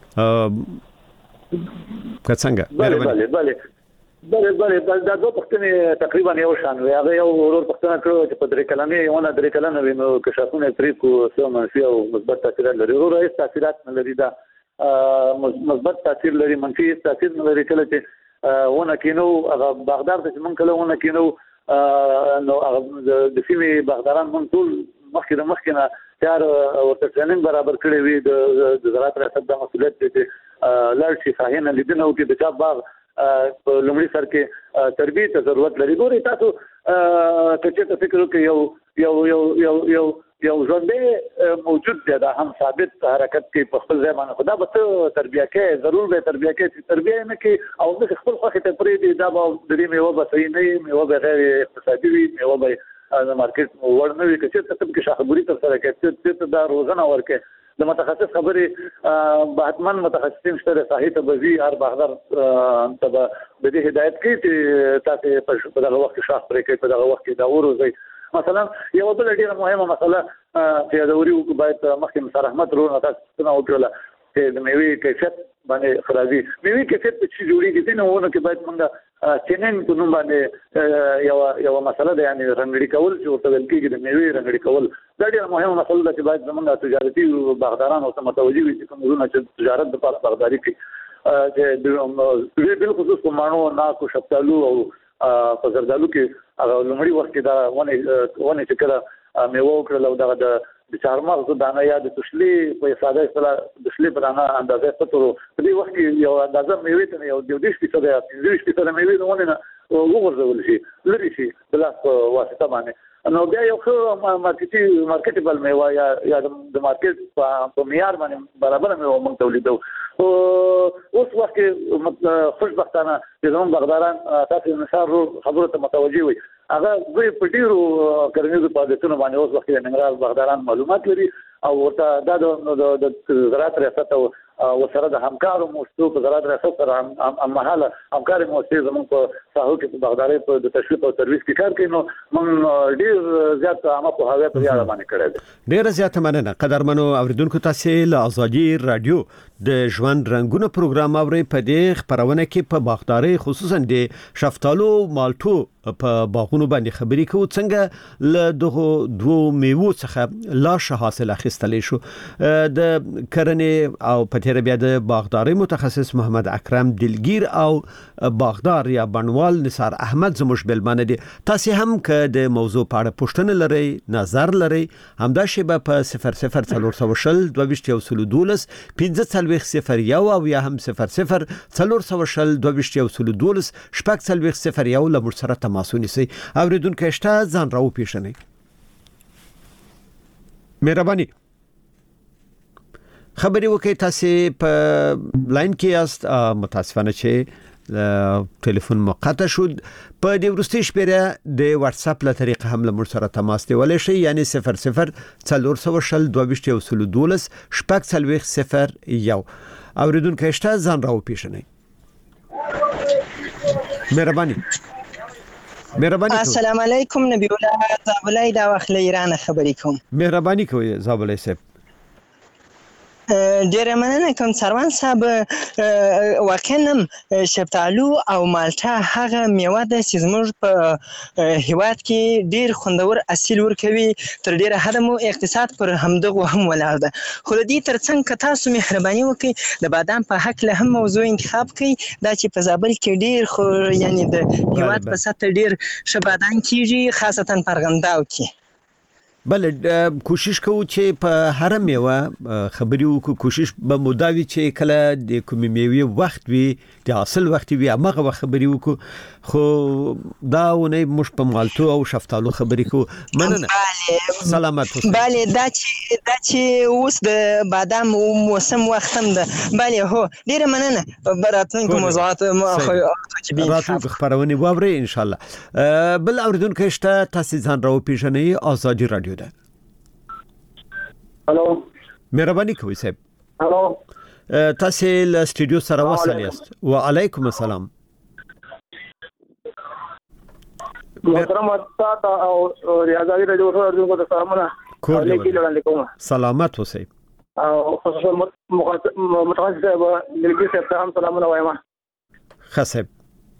که څنګه bale bale bale بله بله دا دوه پښتنې تقریبا یو شان وي هغه یو ورور پښتنه کړو چې په درې کلنې یو نه درې کلنې وي نو که شاخونه تری کو څو منفي او مثبت تاثیرات لري ورور هیڅ تاثیرات نه لري دا مثبت تاثیر لري منفي تاثیر نه لري کله چې ونه کینو هغه باغدار ته مونږ کله ونه کینو نو هغه د سیمې باغداران مونږ ټول مخکې د مخکې نه تیار ورته ټریننګ برابر کړی وي د زراعت ریاست د مسؤلیت دی لړ شي فاهنه لیدنه او کې د چا باغ په لومړي سر کې تربیه ته ضرورت لري ګوري تاسو ته چې فکر وکړئ یو یو یو یو یو یو ژوندې موجود دی دا هم ثابت حرکت کې په خپل ځای باندې خدا به تربیه کې ضرور به تربیه کې تربیه نه کې او د خپل خوښه ته پرې دی دا به د دې میوه به صحیح نه میوه به غیر اقتصادي وي میوه به د مارکیټ وړ نه وي چې تاسو کې شاخبوري تر سره کې چې دا روزانه ورکه د متخصص خبرې بهتمن متخصصین شته صحیح ته بزي هر باغدار ته به د دې هدایت کوي چې تاسو په دغه وخت شاخ پرې کوي په دغه وخت دا وروزي مثلا یو بل ډیره مهمه مسله چې د وریو باید مخکې نثار احمد ورونه تاسو نه وکړه چې د میوي کیفیت باندې خرابي میوي کیفیت په چی جوړیږي نو ونه کې باید موږ چینن کو نوم باندې یو یو مسله ده یعنی رنګړي کول چې ورته ویل کېږي د میوي رنګړي کول دا ډیره مهمه مسله ده چې باید زموږ تجارتي باغداران او متوجي وي چې کومونه چې تجارت د پاره باغداري کوي چې د بل خصوص په مانو نا کو شپتالو او په زردالو کې هغه لومړی وخت کې دا ونه ونه چې کله میوه وکړل او دا د چارمغز دانه یا د تشلې په ساده اصطلاح د تشلې په دانه اندازه ستورو په دې وخت کې یو اندازه میوه ته یو د دې شپې ته د دې شپې ته میوه ونه نه وګورځول شي لري شي بل واسطه باندې نو بیا یو څه مارکیټي مارکیټبل میوه یا یا د مارکیټ په معیار باندې برابر میوه موږ تولیدو او اوس وخت کې خوشبختانه چې زموږ بغداران تاسو نثار خبرو ته متوجي وي هغه دوی په ډیرو کرنیزو فعالیتونو باندې اوس وخت کې ننګرهار بغداران معلومات لري او ورته د د زراعت ریاست او وسره د همکارو موسسو په زراعت ریاست سره هم مهاله همکاري موسسې زموږ په ساحو کې په بغداري په د تشویق او ترویج کې کار کوي نو موږ ډیر زیات عامه په هغه په اړه باندې کړی دی. ډیر زیات مننه قدرمنو اوریدونکو تاسو له ازادي رادیو د ژوند رنگونه پروګرام اوري په دې خبرونه کې په باغداري خصوصا د شفتالو مالټو په باغونو باندې خبرې کوو څنګه له دغه دوه میوو څخه لا حاصل اخیستل شو. د کرنې او په تیر بیا د باغداري متخصص محمد اکرم دلگیر او باغدار یا بڼوال نثار احمد زموږ بلمانه دي. تاسو هم که د موضوع په اړه پوښتنه لرئ نظر لرئ همدا شیبه په صفر صفر څلور سوه شل دوه ویشت یو سل دولس پنځه څلوېښت صفر یو او یا هم صفر صفر څلور سوه شل دوه ویشت یو سل دولس شپږ څلوېښت صفر یو له موږ سره تماس ونیسئ. اوریدونکو شته ځان راو پیژنئ. مهرباني خبري وکي تاسو په لاین کې یاست متاسفانه چې ټلیفون مقطع شو. په دې ورستي شپره د واتس اپ له طریقه هم له موږ سره تماس نیولای شئ یعنی صفر صفر څلور سوه شل دوه ویشت یو سل دولس شپږ څلوېښت صفر یو. اوریدونکو شته ځان راو پیژنئ. مهرباني مهرباني السلام علیکم نبی الله زابلای دا وخت له ایران خبرې کوم. مهرباني کوي زابلای صاحب. ډیره مننه کوم سروان صاحب. واقعا شفتالو او مالټه هغه میوه ده چې زموږ په هیواد کې ډیر خوندور اصل ورکوي تر ډیره حد مو اقتصاد پر همدغه هم ولاړ ده. خو دې ترڅنګ که تاسو مهرباني وکړئ د بادام په حق له هم موضوع انتخاب کړئ دا چې په زابل کې ډیر خو یعنی د هیواد په سطح ډیر ښه بادام کیږي خاصتا په ارغنداو کې. بل کوشش کوو چې په هر میوه خبري وکړو. کوشش به موداوي چې کله د کومې میوه وخت وي د حاصل وخت وي هغه خبري وکړو خو دا ونه مش په مالټو او شفتالو خبري کوو. مننه سلامت اوسئ. bale دا چې دا چې اوس د بادام موسم وخت هم ده. bale هو ډیره مننه براتونکو موضوعات راتونکو خبرونه واوري ان شاء الله. بل اوریدونکو شته تاسو ځان راو پیژنئ. ازادي رادیو ده. هلو مهرباني کوئ صاحب. هلو تاسو له سټوډیو سره وصل یاست. وعلیکم السلام. محترم استاد او ریاضي رادیو ورته سلامونه کوم. سلامت اوسئ. او خصوصا متخصص دلګي صاحب ته هم سلامونه وایم. خصب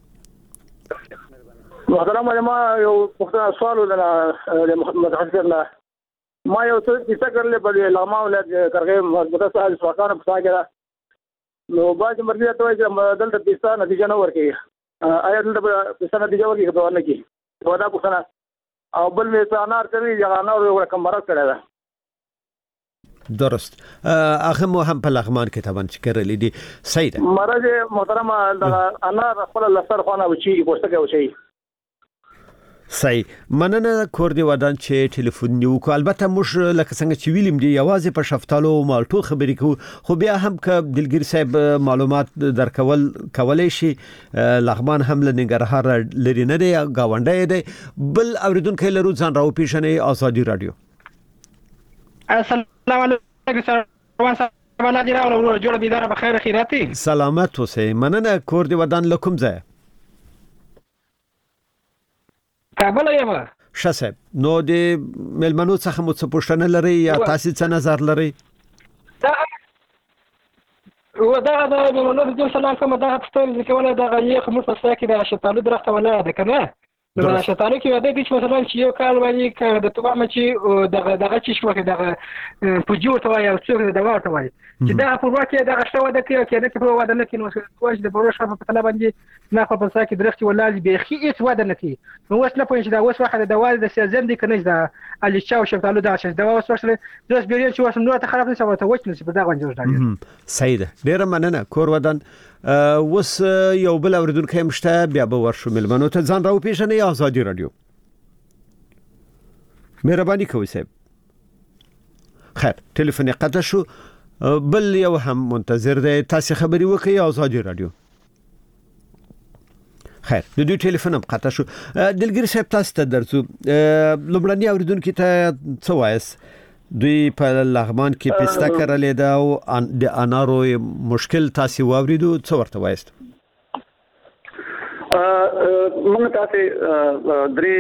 محترم ما یو پښتنه سوال ول متخصص نه ما یو څه چې څنګه په لغما ولادت کرغه مضبوطه سال سوکانه پساګه نو باج مرګه ته چې دلته پیسه نتیجه نه ورکړي آیا دلته پیسه نتیجه ورکړي په ونه کې ودا پښتنه او بل می انار کوي یا انار یو رقم مرګ کړی ده. درست هغه مو هم په لغمان کې تبان چې کړلې دي صحیح ده. مرګ محترم انار خپل لسر خونه وچی پوښتنه کوي. صحیح مننه کور دی ودان چې ټلیفون نیو کو. البته موږ لکه څنګه چې ویلم دی یوازې په شفتالو او مالټو خبرې کوو خو بیا هم ک دلګیر صاحب معلومات درکول کولای شي. لغمان هم له ننګرهار لري نه دی گاونډي دی. بل اوریدونکو لرو ځان راو پیژنئ. ازادي رادیو. السلام علیکم سروان صاحب الله دې راوړو جوړ بيدار په خیر خیراتي. سلامت اوسئ. مننه کور دی ودان لکم ځای کابل یم. ښه صاحب نو د ملمنو څخه مو څه پوښتنه لرئ یا تاسو څه نظر لرئ؟ دا و دا د ملمنو د سلام کوم دا پوښتنه کوله دا غلیه خو موږ په کې د شتالو درخته ولا ده کنه نو شتالو کې د دې مثلا چې یو کال وایي ک د توګه چې دغه دغه چې شو کې دغه پوجو ته وایي او څو د واټ وایي چې دا په واکه دغه شته د کې کې د په واده نه کې نو واش د بروش په طلب باندې نه په پسا کې درختي ولازم به خي هیڅ واده نه کی نو وس نه پوه چې دا وس واحد د والد د سیزن دي کنه دا علي چاو شفتالو دا چې دا وس وسره درس بیرین چې وس نو ته خراب نه سوته وښ نه په دا باندې جوړ صحیح ده. ډیره مننه کور ودان. وس یو بل اوریدونکو مشته بیا به ورشو ملمنو ته ځان راو پیژنئ. ازادي رادیو. مهرباني کوئ صاحب. خیر ټلیفون قطع شو. بل یو هم منتظر دی. تاسو خبري وکړئ آزادي رادیو. خیر د دوی ټلیفون هم قطع شو. دلګری صاحب تاسو ته درځو. لومړنی اوریدونکو ته څه وایس؟ دوی په لغمان کې پسته کړلې ده او د انارو مشکل تاسو واوریدو، څه ورته وایست؟ موږ تاسو درې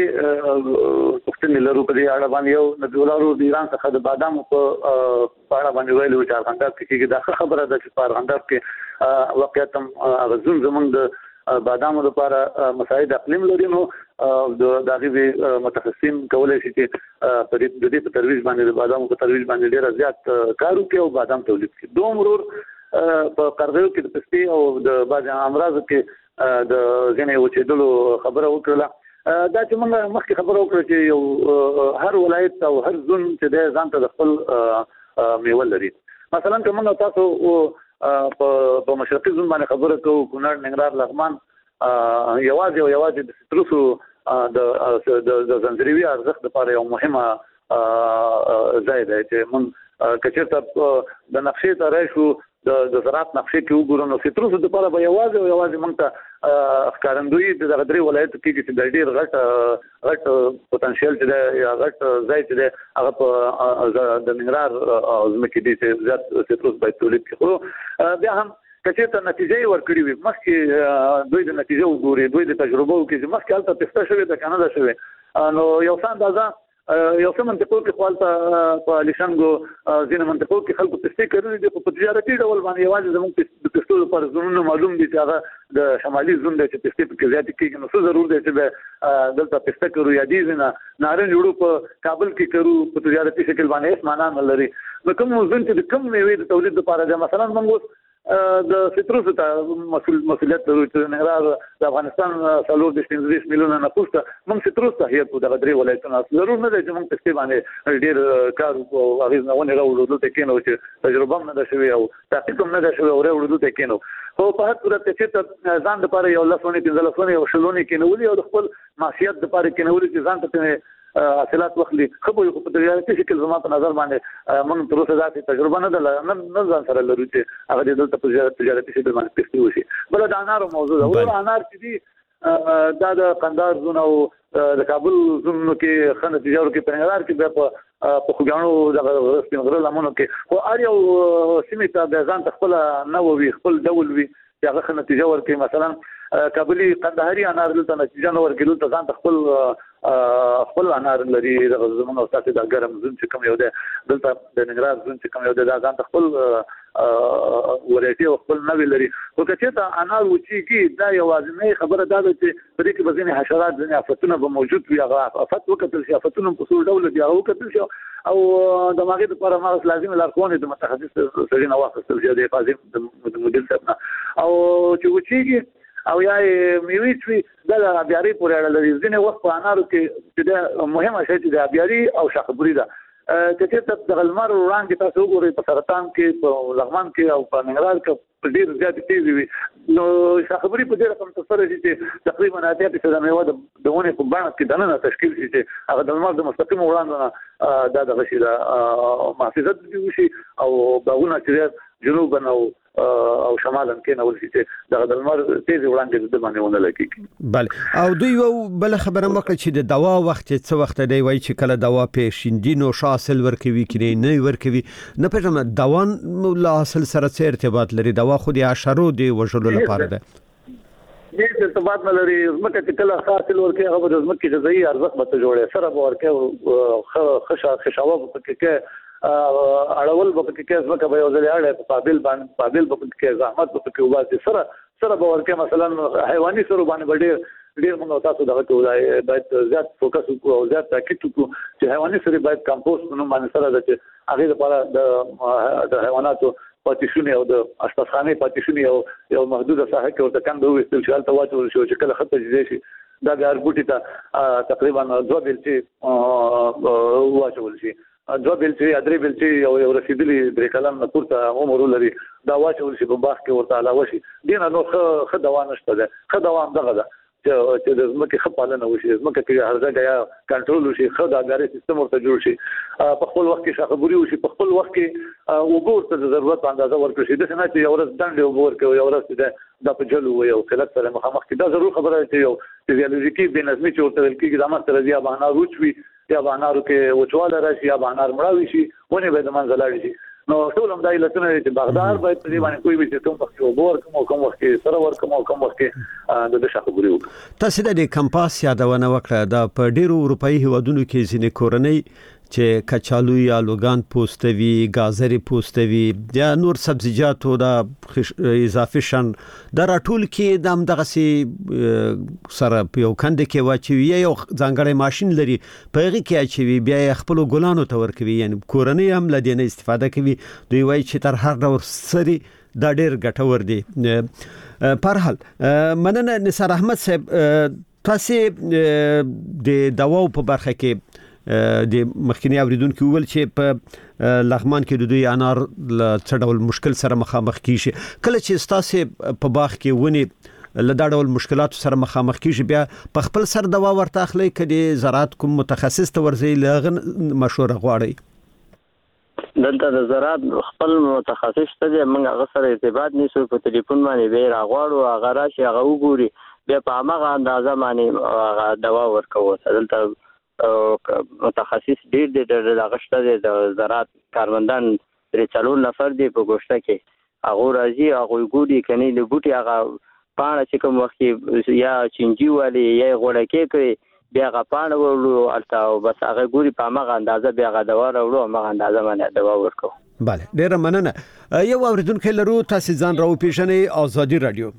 پښتني لرو په دې اړه باندې یو د دولارو د ایران څخه د بادام په اړه باندې ویلو چې ارغنداب کې دا خبره ده چې په ارغنداب کې واقعیت هم زون زمونږ د بادامو لپاره مساعد اقلیم لري، نو د دغه متخصصین کولای شي چې په دې په ترویج باندې د بادامو په ترویج باندې ډیر زیات کار وکړي او بادام تولید کړي. دوه مرور په قرغیو کې د پستی او د باج امراض کې د غنې وچېدلو خبره وکړه. دا چې موږ مخکې خبره وکړه چې یو هر ولایت او هر زون چې د ځان ته خپل میوه لري. مثلا کوم تاسو په مشرقي زون باندې خبره کوو، کونړ، ننګرهار، لغمان یوازې او یوازې د سټروسو د د زنجیروي ارزښت لپاره یو مهمه ځای دی چې موږ کچېرته د نقشې ته راشو د زراعت نقشې کې وګورو، نو سټروسو لپاره به یوازې او یوازې موږ ته ښکارندوی د دغه درې ولایتو کې چې د ډېر غټ غټ پوتنشل چې دی یا غټ ځای چې دی هغه په د ننګرهار ځمکې دي چې زیات سټروس باید تولید کړي. خو بیا هم کچېرته نتیجې ورکړي وي، مخکې دوی د نتیجې وګوري، دوی د تجربو کې چې مخکې هلته پسته شوې ده که نه ده شوې، نو یو څه اندازه یو څه منطقو کې خپل په لیشنګو ځینې منطقو کې خلکو پسته کړي دي، په تجارتي ډول باندې یوازې زموږ د پستو لپاره زونونه معلوم دي چې هغه د شمالي زون دی چې پسته پکې زیات کېږي، نو څه ضرور دی چې دلته پسته کړو یا دې نه نارنج وړو په کابل کې کړو په تجارتي شکل باندې هیڅ معنا نه لري. نو کوم زون چې د کوم میوې د تولید لپاره ده، مثلا موږ د سټروس ته مسؤل مسؤلیت لرو چې ننګرهار د افغانستان څلور دېرش پنځه دېرش میلیونه نفوس ته موږ سټروس ته هیڅ په دغه درې ولایتونو ضرور نه دی چې موږ پسته باندې ډېر کار وکړو او هغې نه ونې راوړو دلته کېنو چې تجربه هم نه ده شوې او تحقیق هم نه ده شوی او راوړو دلته کېنو. خو په هر صورت چې ځان دپاره یو لس ونې پنځه لس ونې او شل ونې کېنولي او د خپل معاشیت دپاره کېنولي چې ځان ته حاصلات واخلي. خو په تجارتي شکل زما په نظر باندې موږ تر اوسه داسې تجربه نه ده نه ځان سره لرو چې هغه دلته په تجارتي شکل باندې پسته وشي. بله د انارو موضوع ده. اوس انار چې دي دا د قندهار زون او د کابل زونو کې ښه نتیجه ورکوي، په ننګرهار کې بیا په خوږیاڼو دغه سپین غره لمنو کې، خو هر یو سیمې ته بیا ځان ته خپله نوع وي، خپل ډول وي چې هغه ښه نتیجه ورکوي. مثلا کابلي قندهاري انار دلته نتیجه نه ورکوي، دلته ځان ته خپل خپل انار لري. دغه زمونږ استاد د ګرم زون چې کوم یو دی، دلته د ننګرهار زون چې کوم یو دی، دا ځان ته خپل ورایټي او خپل نوی لري. خو که چېرته انار وچېږي، دا یوازینۍ خبره دا ده چې په دې کې به ځینې حشرات، ځینې آفتونه به موجود وي. هغه آفت وکتل شي، آفتونه په څو ډوله دي، هغه وکتل شي او د هغې دپاره هماغسې لازمې لارښوونې د متخصص سړي نه واخیستل شي، د حفاظت د مدیر صاحب نه. او چې وچېږي او یا میوې شوي، دا د ابیارۍ پورې اړه لري. ځینې وخت په انارو کې چې دا مهمه شی چې د ابیاري او شاخبوري ده، که چېرته د لمر وړانګې تاسو وګورئ په سرطان کې، په لغمان کې او په ننګرهار کې په ډېر زیاتې تېزې وي، نو شاخبوري په دې رقم ترسره شي چې تقریبا اتیا فیصده میوه د ونې په بڼه کې دننه تشکیل شي چې هغه د لمر د مستقیمو وړانګو نه دا دغه شي، د محافظت وشي او باغونه چې جنوبا او او شمالا کې نو ولې چې د لمر تیز وړاندې د باندې ونه لګي. بله، او دوی یو بل خبره مکړه چې د دوا وخت څه وخت دی، وایي چې کله دوا پیښیندینو شاسل ورکوي کې نه ورکوي. نه پېژنم دوا له حاصل سره څه ارتباط لري؟ دوا خو د حشرو د وژلو لپاره ده. هیڅ ارتباط نه لري. ځمکه چې کله حاصل ورکوي هغه د ځمکې غذایي ارزښت به جوړوي، سره به ورکوي، خشاوه به پکې کوي، اړول به پکې کې ځمکه به یو ځل اړه په قابل باندې قابل به پکې زحمت به پکې وباسي، سره سره به ورکه مثلا حیواني سره باندې ډېر ډېر موږ تاسو دغه ټولای باید زیات فوکس وکړو او زیات تاکید وکړو چې حیواني سره باید کمپوست نوم باندې سره د چې هغه لپاره د د حیواناتو پاتیشونی او د اشپزخانه پاتیشونی او یو محدوده ساحه کې ورته کم دوه استعمال ته واچول شو چې کله خطه جدي شي دا د اربوټي ته تقریبا دوه بیلچې واچول شي، دوه بیلچې ادرې بیلچې او یو رسیدلی درې کلم نه پورته عمر لري دا واچول شي په باغ کې ورته علاوه شي. دینه نو ښه ښه دوا نشته ده، ښه دوا هم دغه ده چې چې د زمکه خپلانه وشي زمکه کې هرځه یا کنټرول وشي خو د اګاري سیستم ورته جوړ شي په خپل وخت کې شاخبوري وشي په خپل وخت کې وګور ته ضرورت اندازه ورکړي شي د څنګه چې یو ورځ دنده وګور کوي یو ورځ د د پجلو یو کلک سره مخامخ کې دا ضرور خبره ده یو فزیولوژیکي بنظمي چې ورته کې د امر سره یا بهانه روچوي یا بهانه کې وچواله راشي یا بهانه مړاوي شي ونه به د منځلاړي شي نو ټول هم دای لته چې بغداد باید په دې باندې کوئی به کوم وخت وګور کوم کوم وخت سره ور کوم کوم وخت د شاخبوري وکړي تاسو د کمپاس یادونه وکړه دا په ډیرو اروپאי هیوادونو کې ځینې کورنۍ چې کچالو یا لوګان پوستوي گازري پوستوي یا نور سبزیجاتو دا اضافي شن دا راټول کې د دغه سي سره یو کند کې واچوي یو ځانګړی ماشين لري په هغه کې اچوي بیا خپل ګلانو ته ورکوي یعنی کورنۍ هم لدینه استفاده کوي دوی وایي چې تر هر ډول سری دا ډیر ګټور دي په هر حال مننه نثار احمد صاحب تاسو د دواو په برخه کې د مخکنی اوریدونکو ویل چې په لغمان کې د دوی انار له څه ډول مشکل سره مخامخ کیږي کله چې تاسو په باغ کې ونی له دا ډول مشکلاتو سره مخامخ کیږي بیا په خپل سر دوا ورته اخلي کدي زراعت کوم متخصص ته ورځي لغن مشوره غواړي دلته د زراعت خپل متخصص ته موږ هغه سره ارتباط نیسو په ټلیفون باندې به راغواړو هغه راشي هغه وګوري بیا په هغه اندازه باندې دوا ورکوو دلته متخصص ډیر ډیر دغشته د زراعت کارمندان درې څلور نفر دی په ګوشته کې هغه راځي هغه ګوري کني د بوټي هغه پاڼه چې کوم وخت یا چنجي والی یا غوړکې کوي بیا هغه پاڼه ورلو الته بس هغه ګوري په هغه اندازه بیا هغه دوا ورلو هغه اندازه باندې دوا ورکو bale ډیر مننه یو اوریدونکو لرو تاسو ځان راو پیژنې ازادي رادیو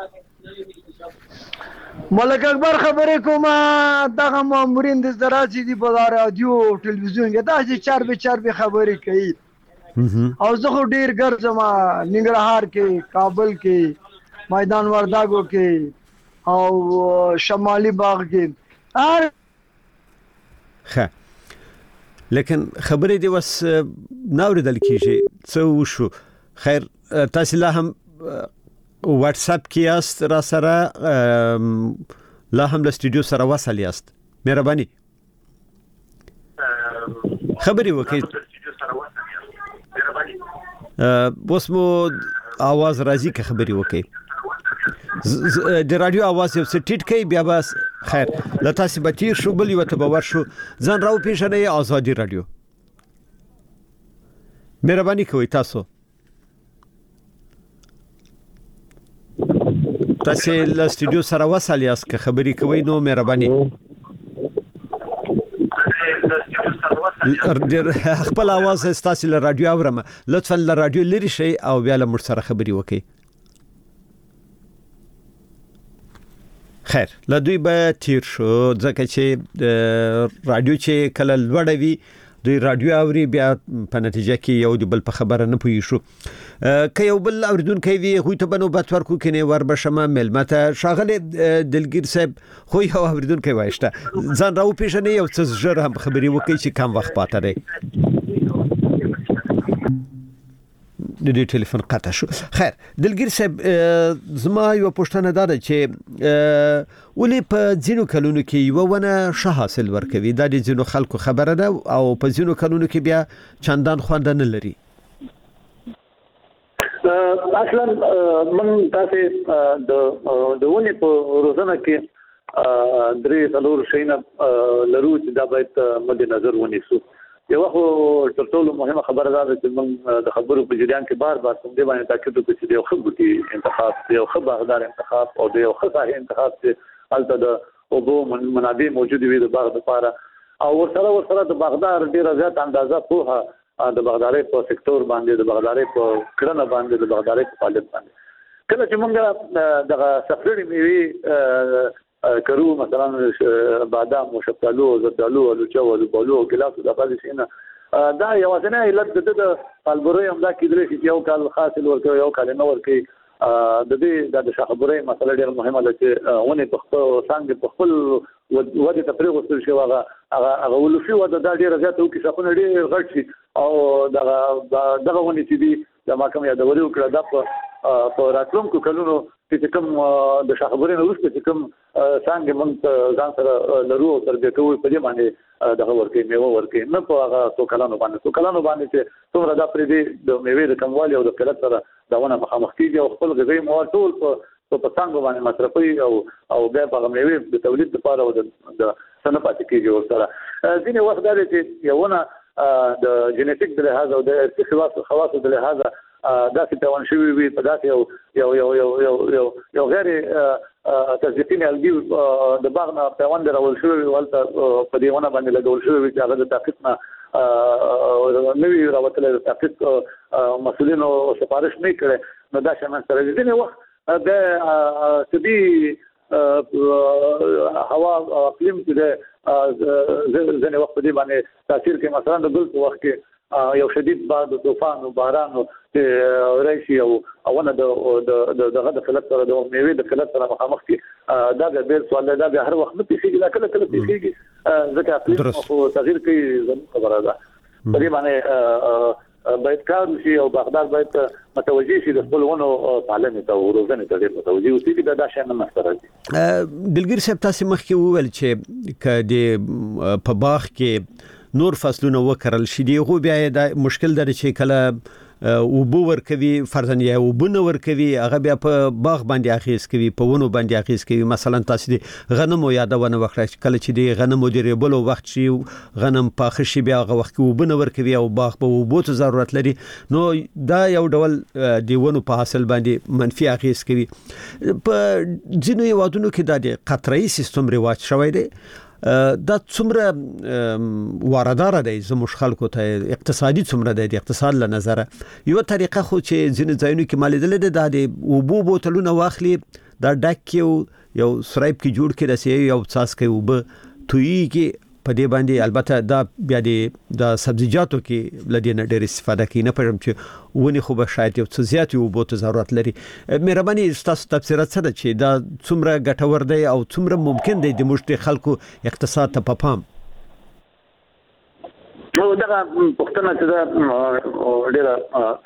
ملک اکبر خبرې کومه دغه مامورین د زراعت دي په رادیو او ټلویزیون کې دا چې چار به چار به خبرې کوي او زه خو ډیر ګرځم ننګرهار کې کابل کې میدان ورداګو کې او شمالي باغ کې هر ښه لیکن خبرې دی وس ناوریدل کیږي څه وشو خیر تاسو لا هم واتس اپ کې است را سره لا هم له استودیو سره وصل یاست مهرباني خبري وکي بس مو आवाज راځي که خبري وکي د رادیو आवाज یو سټیټ کوي بیا بس خیر لا تاسو بچی شو بل یو ته باور شو ځان راو پیژنې ازادي رادیو مهرباني کوي تاسو تاسو له استودیو سره وصل یاست که خبري کوي نو مهرباني خپل आवाज تاسو له رادیو اورم لطفا له رادیو لري شي او بیا له مر سره خبري وکي خیر له دوی به تیر شو ځکه چې رادیو چې کله لوړوي دوی رادیو اوري بیا په نتیجه کې یو د بل په خبره نه پوي شو که یو بل اوریدونکو وي خو ته بنو بات ورکو کنه ور بشمه ملمته شاغله دلګیر صاحب خو یو اوریدونکو وایشته ځان راو پیژنې یو څه زړه هم خبري وکي چې کم وخت پاتې دی د دې ټلیفون قطع شو خیر دلګیر صاحب زما یو پوښتنه ده چې ولې په ځینو کلونو کې یو ونه شه حاصل ورکوي دا د ځینو خلکو خبره ده او په ځینو کلونو کې بیا چندان خوند نه لري اصلا من تاسو د د ونې په روزنه کې درې څلور شینه لرو چې دا باید مد نظر ونیسو یو خو تر ټولو مهمه خبره ده چې موږ د خبرو په جریان کې بار بار څنګه باندې تاکید وکړو چې یو خبرتي انتخاب یو خبردار انتخاب او یو خصاصي انتخاب چې البته د اوبو منابع موجود وي د باغ لپاره او ورسره ورسره د باغدار ډیره زیات اندازه په د باغداري په سکتور باندې د باغداري په کړنه باندې د باغداري په فعالیت باندې کله چې موږ دغه سفرې میوي کرو مثلا بادام او شفتالو او زردالو او لوچو او بولو او ګلاس د بعض شینه دا یو ځنه علت د الګوري هم دا کېدل چې یو کال حاصل ورکوي یو کال نه ورکوي د دې د شاخبري مسله ډېر مهمه ده چې ونه په خپل څنګه په خپل وځي تفریغ وستل شي هغه هغه ولفي ودا د ډېر زیات او کې څخه ډېر غټ شي او دغه دغه ونه چې دي د محکمې د وریو کړه د په راتلونکو کلونو چې کوم د شاخبرین وروسته چې کوم څنګه مونږ ځان سره لرو او تربیه کوو په دې باندې دغه ورکې میوه ورکې نه په هغه څو کلانو باندې څو کلانو باندې چې څومره دا پرې دي د میوې د کموالي او د قلت سره داونه مخامخ کیږي او خپل غذایی مواد ټول په په څنګه باندې مصرفي او او بیا په میوې د تولید لپاره او د صنعت کیږي ورسره ځینې وخت دا چې یوونه د جنټیک د لحاظ او د ارتخاص خواص د لحاظ دا چې توان شوی وي په داسې یو یو یو یو یو یو یو غیر تزریقین الګي د باغ نه پیوند راول شوی ولته په دې ونه باندې لګول شوی چې هغه د تحقیق نه نوی راوتل د تحقیق مسؤلینو سفارش نه کړي نو دا شمن سره دې وخت د سبي هوا اقلیم چې ځنه وخت دې باندې تاثیر کوي مثلا د ګل په وخت کې یو شدید باد او طوفان او باران او راشي او اونه د د دغه د فلک سره د میوې د فلک سره مخامخ کی دا د بیل سوال دا به هر وخت نه پیږي کله کله پیږي ځکه اقلیم او تغییر کوي خبره ده په دې باندې باید کار شي او بغداد باید متوجي شي د خپلونو پالنې ته او روزنې ته ډېر متوجي اوسي چې دا شان نه مستر دي دلګر صاحب تاسو مخکې وویل چې کله په باغ کې نور فصلونه وکړل شي دی خو بیا د مشکل درې چې کله او بو ورکوي فرضاً یا او بو نور کوي هغه بیا په باغ باندې اخیس کوي په ونو باندې اخیس کوي مثلا تاسو دی غنمو یادونه وکړه کله چې دی غنمو دی ریبلو وخت شي غنم پاخه شي بیا هغه وخت او بو نور کوي او باغ په او بو ته ضرورت لري نو دا یو ډول دی ونو په حاصل باندې منفي اخیس کوي په ځینو یوادونو کې د قطره‌ای سیستم رواج شوی دی دا څومره واردار دی زموږ خلکو ته اقتصادي څومره دی د اقتصاد له نظره یو طریقه خو چې ځینې ځایونو کې مالیدل دي د اوبو بوتلونه واخلي دا ډک یو یو سرایب کې جوړ کړي رسي یو څاس کې وب توي کې په دې باندې البته دا بیا د سبزیجاتو کې لدی نه ډېر استفاده کوي نه پرم چې ونی خو به شاید یو څه زیات یو بوت ضرورت لري مهرباني تاسو تفسیرات څه ده چې دا څومره ګټور دی او څومره ممکن دی د مشت خلکو اقتصاد ته پپام نو دا پښتنه چې دا ډېر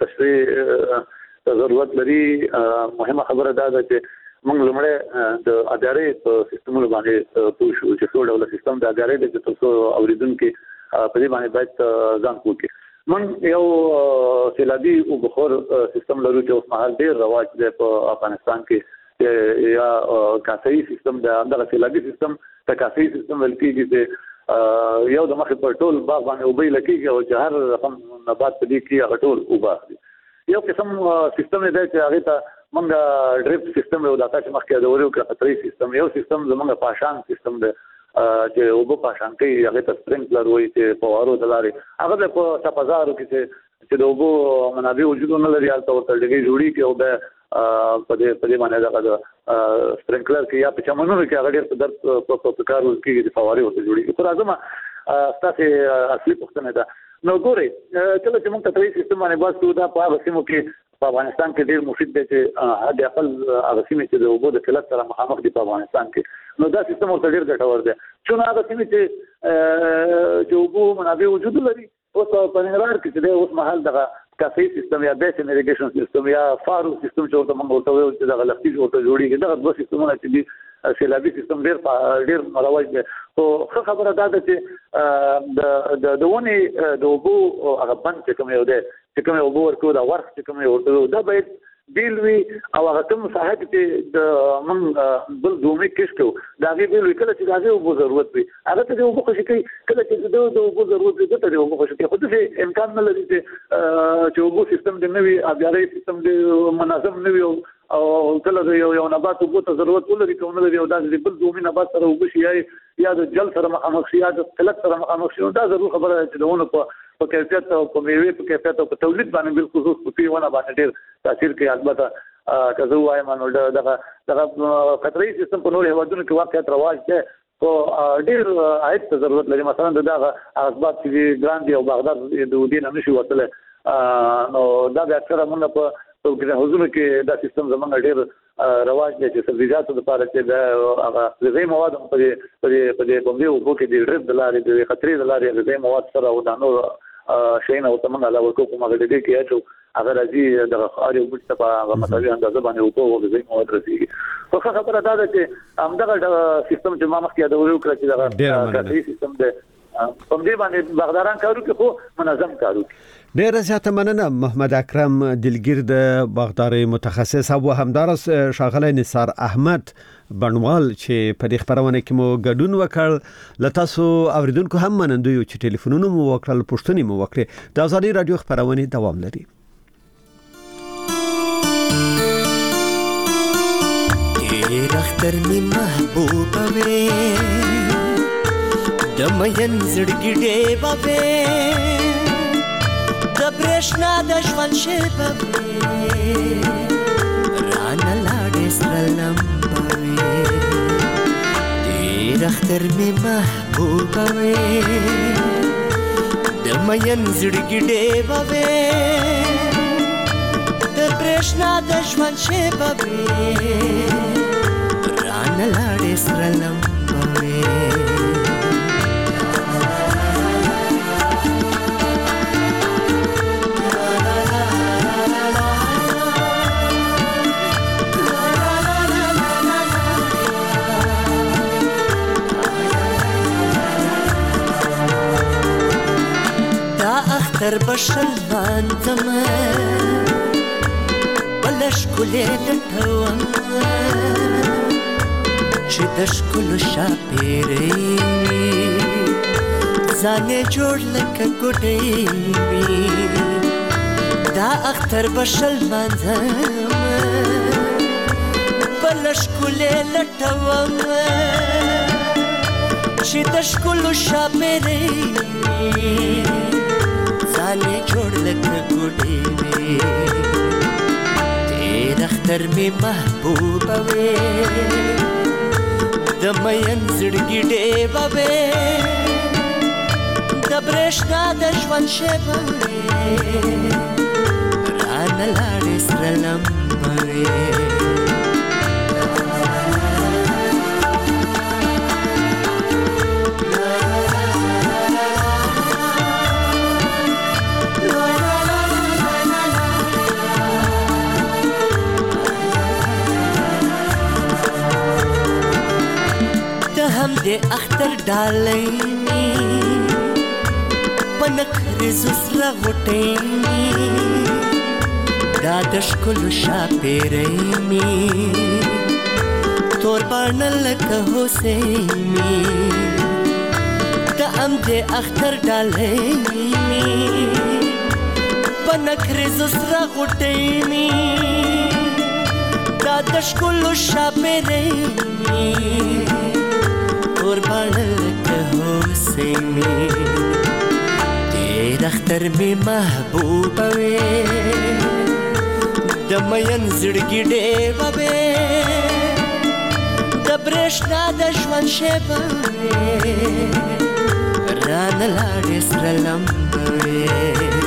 تشریح ضرورت لري مهمه خبره ده چې موږ لمړی د ادارې په سیستمونو باندې پوه شو چې څو ډول سیستم د ادارې د تاسو اوریدونکو په دې باندې باید ځان کوی موږ یو سیلابي او بخور سیستم لرو چې اوس مهال ډېر رواج دی په افغانستان کې یا کاسي سیستم د اندر سیلابي سیستم د کاسي سیستم ولکې چې یو د مخې پر ټول باغ باندې وبې لکېږي او چې هر رقم نبات په دې کې هغه ټول وباخلي یو قسم سیستم دی چې هغه ته منګه ډریپ سیستم یو داتا چې مخکې د وریو کې خطرې سیستم یو سیستم زمونږ پاشان سیستم دی چې وبو پاشان کې هغه ته سپرینکلر وایي چې په وارو دلاري هغه په سپازارو کې چې د وبو منابع وجود نه لري حالت ورته لګي جوړي کې او د په دې په دې باندې دا سپرینکلر کې یا په چمنونو کې هغه ډېر درد په کارو کې د فواري ورته جوړي پر ازمه تاسو اصلي پوښتنه ده نو ګوري کله چې موږ ته سیستم باندې باسو دا په هغه سیمو کې په افغانستان کې ډېر مفید دی چې حد اقل هغه سیمې چې د اوبو د قلت سره مخامخ دي په افغانستان کې نو دا سیستم ورته ډېر ګټور دی چې هغه سیمې چې چې اوبو منابع وجود لري اوس په ننګرهار کې چې اوس مهال دغه کافي سیستم یا بیسن اریګیشن سیستم یا فارو سیستم چې ورته موږ ورته وایو چې دغه لختي ورته جوړیږي دغه دوه سیستمونه چې دي سیلابي سیستم ډېر ډېر مروج دی او ښه خبره ده چې د د دونی د اوبو هغه بند چې کوم یو دی چې کوم اوبو ورکو دا ورخ چې کوم یو ورته دا باید بیل وی او هغه کوم صاحب چې د من بل دومې کښکو دا غي بیل کله چې دا اوبو ضرورت وي هغه ته اوبو خوشي کوي کله چې د اوبو ضرورت وي ته اوبو خوشي کوي خو دې امکان نه لري چې اوبو سیستم د نوي ابياري سیستم د منظم نوي او کله یو یو نبات اوبو ته ضرورت ولري کوم نه دی او دا د بل دومې نبات سره اوبو شي یا د جل سره مخامخ شي یا د قلت سره مخامخ شي دا ضرور خبره چې دونه په په کیفیت او په میوه په کیفیت او په تولید باندې بل خصوص په پیونه باندې ډېر تاثیر کوي البته کزو وایم نو دغه دغه خطرې سیستم په نور هوادونو کې واقعیت رواج دی او ډېر عاید ته ضرورت لري مثلا دغه اسباب چې ګراندي او بغداد د دین نشي وصله نو دا به اکثره موږ په په حضور کې دا سیستم زمونږ ډېر رواج دی چې سبزیجاتو لپاره چې دا هغه غذایی مواد په دې په دې په دې باندې وګو کې د ډریپ د لارې د خطرې د لارې غذایی مواد سره او د نور شین او تمنګ علاوه کوم هغه دې کې اچو هغه راځي د اړ یو بل څه په هغه مطابق اندازه باندې وکړو او د مواد رسیږي خو خبره دا ده چې همدغه سیستم چې ما مخکې دا وکړ چې دا کاري سیستم دی په دې باندې باغداران کارو کې خو منظم کارو ډیر زیاته مننه محمد اکرم دلګر د باغداري متخصص او همدارس شاغله نثار احمد بڼوال چې په دې خبرونه کې مو ګډون وکړ لتاسو اوریدونکو هم منندوی چې ټلیفونونه مو وکړل پښتني مو وکړي د ازادي رادیو خبرونه دوام لري اختر می محبوبه وې د مین زړګي ډېبه وې د برېښنا د ژوند شېبه وې رانه لاړې سره لمبه وې ډېر اختر می محبوبه وې د مین زړګي ډېبه وې د برېښنا د ژوند شېبه وې نلاړې سره لمبوي دا اختر بشل باندم بلش کولې دټوم چې د ښکلو شاپېرۍ وي ځانې جوړ لکه ګوډۍ وي دا اختر به شل مانځم بله ښکلې لټوم چې د ښکلو شاپېرۍ وي ځانې جوړ لکه ګوډۍ وي ډېر اختر مې محبوبه وې د مین زړګي ډېبه وې د برېښنا د ژوند شېبه وې رانه لاړې سره لمبه وې د اختر ډالۍ پنک رزوس را غټې دا د ښکلو شاپېرۍ می تور باڼه لکه هوسۍ می د ام د اختر ډالۍ می پنک رزوس را غټې می دا د ښکلو شاپېرۍ می تور باڼه لکه هوسۍ می ډېر اختر می محبوبه وې د مین زړګي ډېبه وې د برېښنا د ژوند شېبه وې رانه لاړې سره لمبه وې